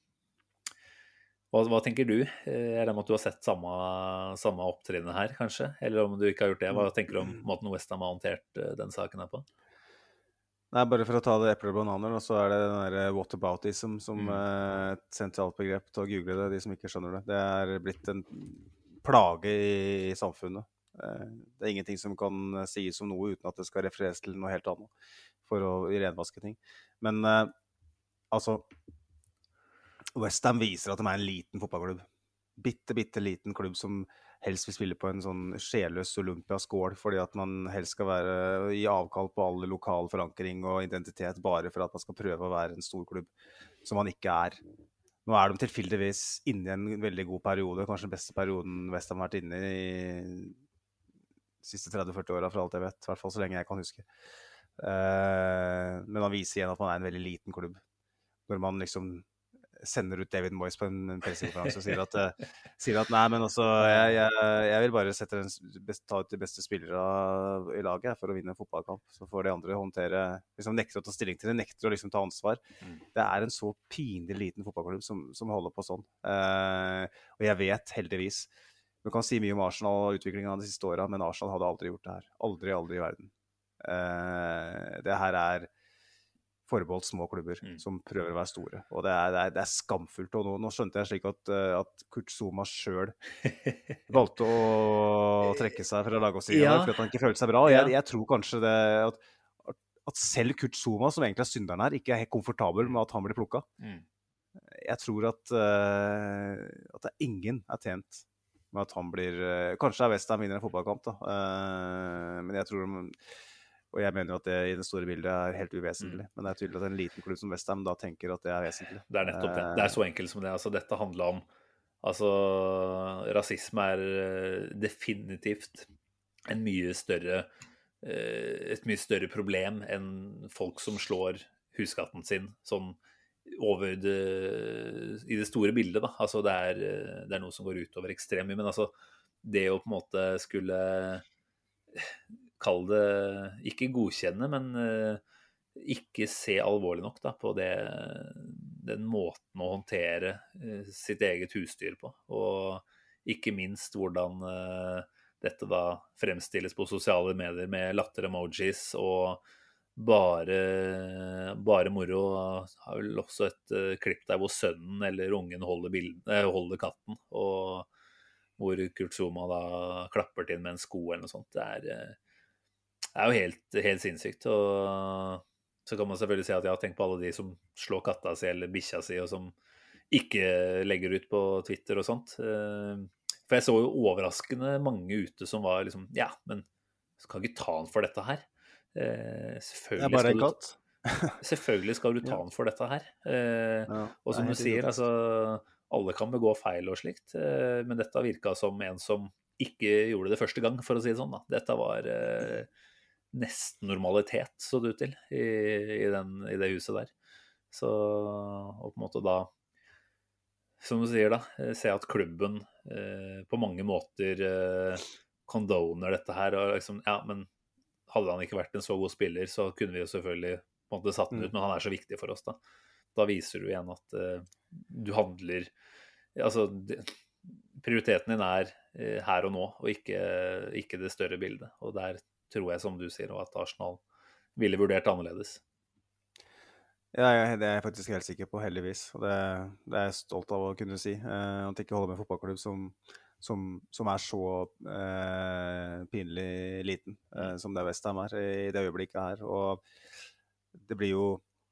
hva tenker du? Jeg regner med at du har sett samme opptrinnet her, kanskje? Eller om du ikke har gjort det, hva tenker du om måten West Ham har håndtert den saken her på? Nei, bare for å ta det epler og bananer, så er det den der whataboutism som et sentralt begrep til å google det, de som ikke skjønner det. Det er blitt en plage i samfunnet. Det er ingenting som kan sies som noe uten at det skal refereres til noe helt annet for å renvaske ting. Men altså, West Ham viser at de er en liten fotballklubb. Bitte liten klubb som helst vil spille på en sånn sjeløs Olympia-skål, fordi at man helst skal være i avkall på alle lokal forankring og identitet, bare for at man skal prøve å være en stor klubb, som man ikke er. Nå er de tilfeldigvis inne i en veldig god periode, kanskje den beste perioden West Ham har vært inne i de siste 30-40 årene, for alt jeg vet, i hvert fall så lenge jeg kan huske. Men man viser igjen at man er en veldig liten klubb, når man liksom sender ut David Moyes på en pressekonferanse og sier at nei, men altså, jeg vil bare ta ut de beste spillere i laget for å vinne en fotballkamp, så får de andre håndtere, liksom nekter å ta stilling til det, nekter å liksom ta ansvar. Det er en så pinlig liten fotballklubb som holder på sånn, og jeg vet heldigvis, man kan si mye om Arsenal og utviklingen av de siste årene, men Arsenal hadde aldri gjort det her, aldri i verden. Det her er forbeholdt små klubber som prøver å være store. Og det er skamfullt. Og nå skjønte jeg slik at Kurt Zouma selv valgte å trekke seg fra lagoppstillingen fordi at han ikke følte seg bra. Jeg tror kanskje det at selv Kurt Zouma, som egentlig er synderen her, ikke er helt komfortabel med at han blir plukket. Jeg tror at det ingen er tjent med at han blir... Kanskje er West Ham vinner en fotballkamp, da. Men jeg tror... Og jeg mener jo at det i det store bildet er helt uvesentlig. Men det er tydelig at en liten klubb som West Ham da tenker at det er vesentlig. Det er nettopp det. Det er så enkelt som det. Altså, dette handler om... Altså, rasisme er definitivt et mye større problem enn folk som slår husskatten sin sånn over i det store bildet, da. Altså, det er noe som går utover ekstremt mye. Men altså, det å på en måte skulle... Kall det ikke godkjenne, men ikke se alvorlig nok da, på den måten å håndtere sitt eget husdyr på. Og ikke minst hvordan dette da fremstilles på sosiale medier med latter-emojis og bare moro. Har vel også et klipp der hvor sønnen eller ungen holder katten, og hvor Kurt Zouma da klapper til med en sko eller noe sånt. Det er jo helt sinnssykt, og så kan man selvfølgelig si at jeg har tenkt på alle de som slår katta si eller bikkja si, og som ikke legger ut på Twitter og sånt. For jeg så jo overraskende mange ute som var liksom, ja, men skal ikke ta han for dette her. Selvfølgelig skal du ta han for dette her. Og som du sier, altså, alle kan begå feil og slikt, men dette virket som en som ikke gjorde det første gang, for å si det sånn da. Dette var... nesten normalitet så det ut til i det huset der. Så, og på en måte da, som du sier da, se at klubben på mange måter condoner dette her, og liksom, ja, men hadde han ikke vært en så god spiller, så kunne vi jo selvfølgelig på en måte satt den ut, men han er så viktig for oss da. Da viser du igjen at du handler, altså prioriteten din er her og nå, og ikke det større bildet, og der tror jeg, som du sier, at Arsenal ville vurdert annerledes. Ja, det er jeg faktisk helt sikker på, heldigvis. Og det er jeg stolt av å kunne si. At ikke holder med en fotballklubb som er så pinlig liten, som det West Ham er i det øyeblikket her. Og det blir jo...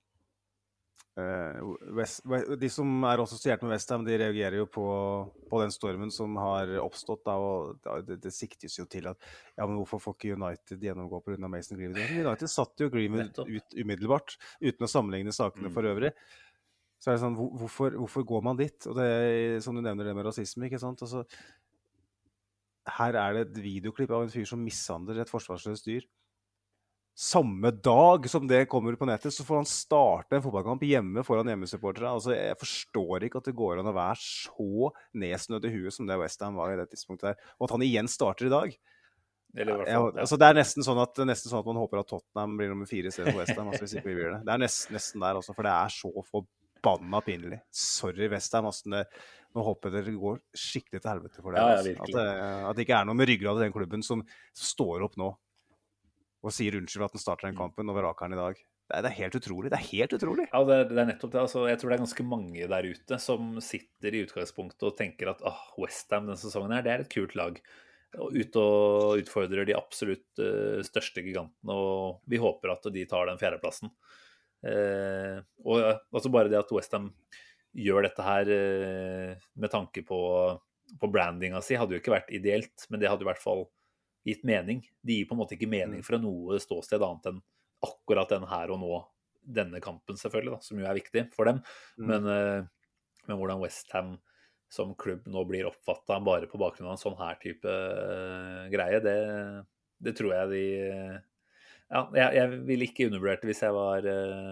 de som er assosiert med West Ham, de reagerer jo på den stormen som har oppstått da, og det siktes jo til at ja, men hvorfor får ikke United gjennomgå på grunn av Mason Greenwood? United satt jo Greenwood ut umiddelbart, uten å sammenligne sakene for øvrig. Så er det sånn, hvorfor går man dit? Og det er, som du nevner det med rasisme, ikke sant? Altså, her er det et videoklipp av en fyr som mishandler et forsvarsløst dyr. Samme dag som det kommer på nettet, så får han starte en fotballkamp hjemme foran hjemmesupportere. Altså, jeg forstår ikke at det går an å være så nedsnødd i huet som det West Ham var i det tidspunktet her. Og at han igjen starter i dag. Eller i hvert fall, ja. Altså, det er nesten sånn at man håper at Tottenham blir nummer 4 i stedet for West Ham. Altså, hvis ikke vi blir det. Det er nesten der også, for det er så forbanna pinlig. Sorry, West Ham. Altså, nå håper jeg dere går skikkelig til helvete for det. Ja, altså. At det ikke er noe med ryggrad i den klubben som står opp nå og sier unnskyld at den starter den kampen over Rakeren i dag. Det er helt utrolig. Det er helt utrolig. Ja, det er nettopp det. Altså, jeg tror det er ganske mange der ute som sitter i utgangspunktet og tenker at West Ham denne sesongen her, det er et kult lag. Og utfordrer de absolutt største gigantene, og vi håper at de tar den 4. plassen. Og altså bare det at West Ham gjør dette her med tanke på brandinga si, hadde jo ikke vært ideelt, men det hadde i hvert fall gitt mening. De gir på en måte ikke mening fra noe ståsted annet enn akkurat den her og nå, denne kampen selvfølgelig, da, som jo er viktig for dem. Men hvordan West Ham som klubb nå blir oppfattet bare på bakgrunn av en sånn her type greie, det tror jeg jeg ville ikke undervurdert det hvis jeg var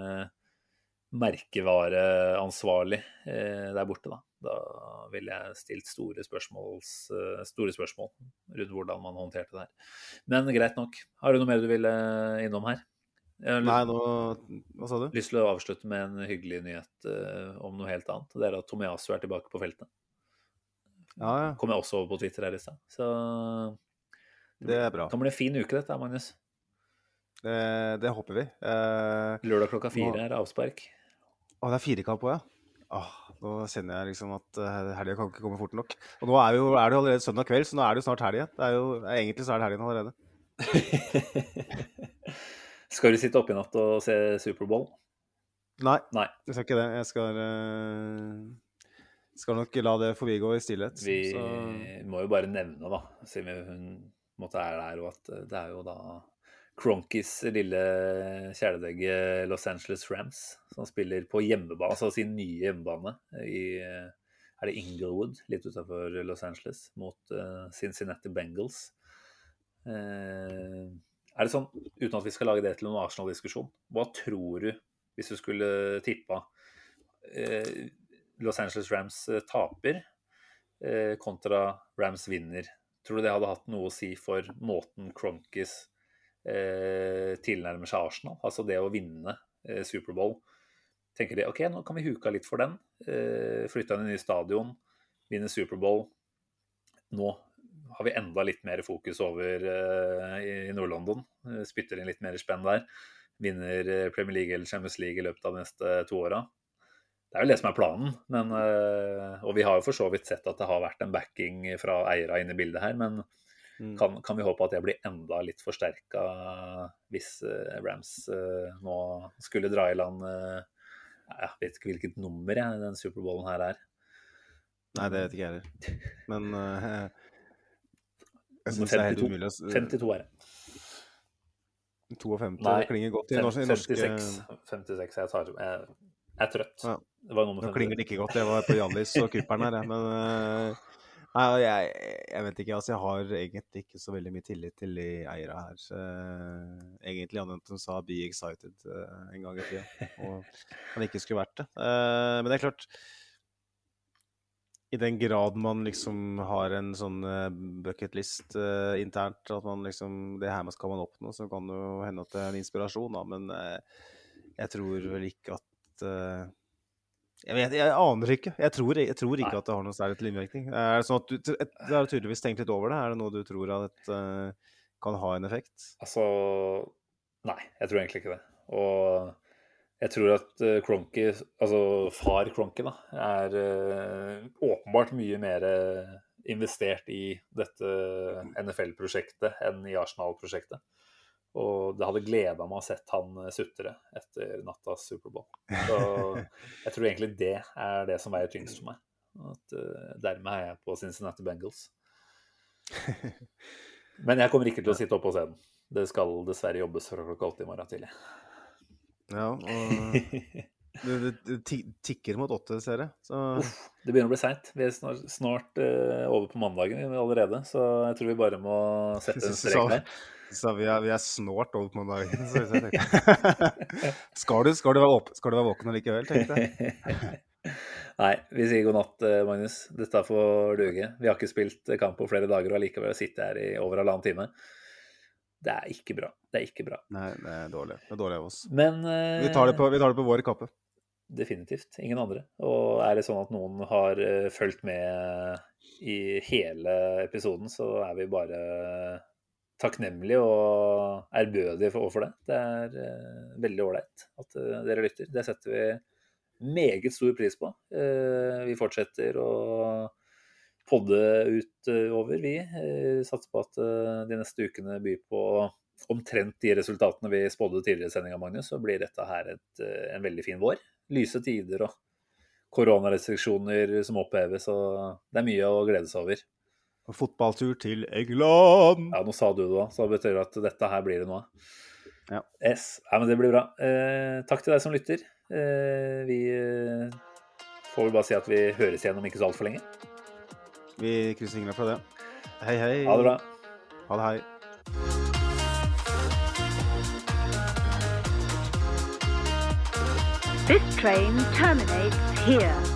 merkevareansvarlig der borte da. Da ville jeg stilt store spørsmål rundt hvordan man håndterte det her. Men greit nok. Har du noe mer du ville innom her? Nei, hva sa du? Lyst til å avslutte med en hyggelig nyhet om noe helt annet. Det er at Tomiyasu er tilbake på feltet. Ja. Kom jeg også over på Twitter her i sted. Så det er bra. Det kan bli en fin uke dette, Magnus. Det håper vi. Lørdag klokka 4 avspark. Det 4-kamp på, ja. Nå kjenner jeg liksom at helgen kan ikke komme fort nok. Og nå er det jo allerede søndag kveld, så nå det jo snart helgen. Egentlig så det helgen allerede. Skal du sitte oppe i natt og se Superbowl? Nei, jeg skal ikke det. Jeg skal nok la det forbigå i stillhet. Vi må jo bare nevne da, siden hun måtte der, og at det jo da Kroenkes lille kjæledegge Los Angeles Rams, som spiller på hjemmebane, altså sin nye hjemmebane i, det Inglewood, litt utenfor Los Angeles, mot Cincinnati Bengals. Det sånn, uten at vi skal lage det til noen Arsenal-diskusjon, hva tror du, hvis du skulle tippa Los Angeles Rams taper kontra Rams vinner? Tror du det hadde hatt noe å si for måten Kroenkes tilnærmer seg Arsenal, altså det å vinne Superbowl? Tenker de, ok, nå kan vi huka litt for den, flytte inn i ny stadion, vinne Superbowl, nå har vi enda litt mer fokus over i Nord-London, spytter inn litt mer spenn der, vinner Premier League eller Champions League i løpet av de neste 2 årene. Det jo det som planen, men, og vi har jo for så vidt sett at det har vært en backing fra eiere inne i bildet her, men kan vi håpe at det blir enda litt forsterket hvis Rams nå skulle dra i land, jeg vet ikke hvilket nummer den Superbowlen her Nei, det vet ikke jeg heller. Men jeg synes 52, det helt umulig 52 det. 52, Nei, det klinger godt i norske... 56, jeg trøtt. Ja. Det var nummer 50. Nå klinger det ikke godt, jeg var på Jannis og Kupperen her, men... Nei, jeg vet ikke, altså jeg har egentlig ikke så veldig mye tillit til de eiere her. Egentlig annet som sa be excited en gang i tiden, og han ikke skulle vært det. Men det klart, i den grad man liksom har en sånn bucket list internt, at man liksom, det her skal man oppnå, så kan det jo hende at det en inspirasjon da, men jeg tror vel ikke at... Jeg aner ikke. Jeg tror ikke at det har noe særlig til innvirkning. Det sånn at du har tydeligvis tenkt litt over det? Det noe du tror at kan ha en effekt? Altså, nei, jeg tror egentlig ikke det. Og jeg tror at Kroenke, altså far Kroenke da, åpenbart mye mer investert i dette NFL-prosjektet enn i Arsenal-prosjektet. Og det hadde gledet meg å sett han sutre etter nattas Superbowl. Så jeg tror egentlig det det som veier tyngst for meg. At, dermed jeg på Cincinnati Bengals. Men jeg kommer ikke til å sitte oppe og se den. Det skal dessverre jobbes fra klokka 8 i morgen tidlig. Ja, og det tikker mot 8, ser jeg. Så... det begynner å bli sent. Vi snart over på mandagen allerede, så jeg tror vi bare må sette en strek der. Så vi snart over på mandagen. Skal du være våken likevel, tenkte jeg. Nei, vi sier god natt, Magnus. Dette får duge. Vi har ikke spilt kamp på flere dager, og likevel sitter her i over 1,5 time. Det ikke bra. Nei, det dårlig. Det dårlig av oss. Men vi tar det på vår kappe. Definitivt. Ingen andre. Og det sånn at noen har fulgt med i hele episoden, så vi bare takknemlige og ærbødige overfor det. Det veldig ordentlig at dere lytter. Det setter vi meget stor pris på. Vi fortsetter å podde utover, vi. Satser på at de neste ukene byr på omtrent de resultatene vi spådde tidligere i sendingen, Magnus, så blir dette her en veldig fin vår. Lyse tider og koronarestriksjoner som oppheves, og det mye å glede seg over. Fotballtur til England! Ja, nå sa du det da, så det betyr at dette her blir det nå. Ja. Yes. Ja, men det blir bra. Takk til deg som lytter. Vi får vel bare si at vi høres igjen om ikke så alt for lenge. Vi krysser fingrene fra det. Hei, hei. Ha det bra. Ha det, hei. This train terminates here.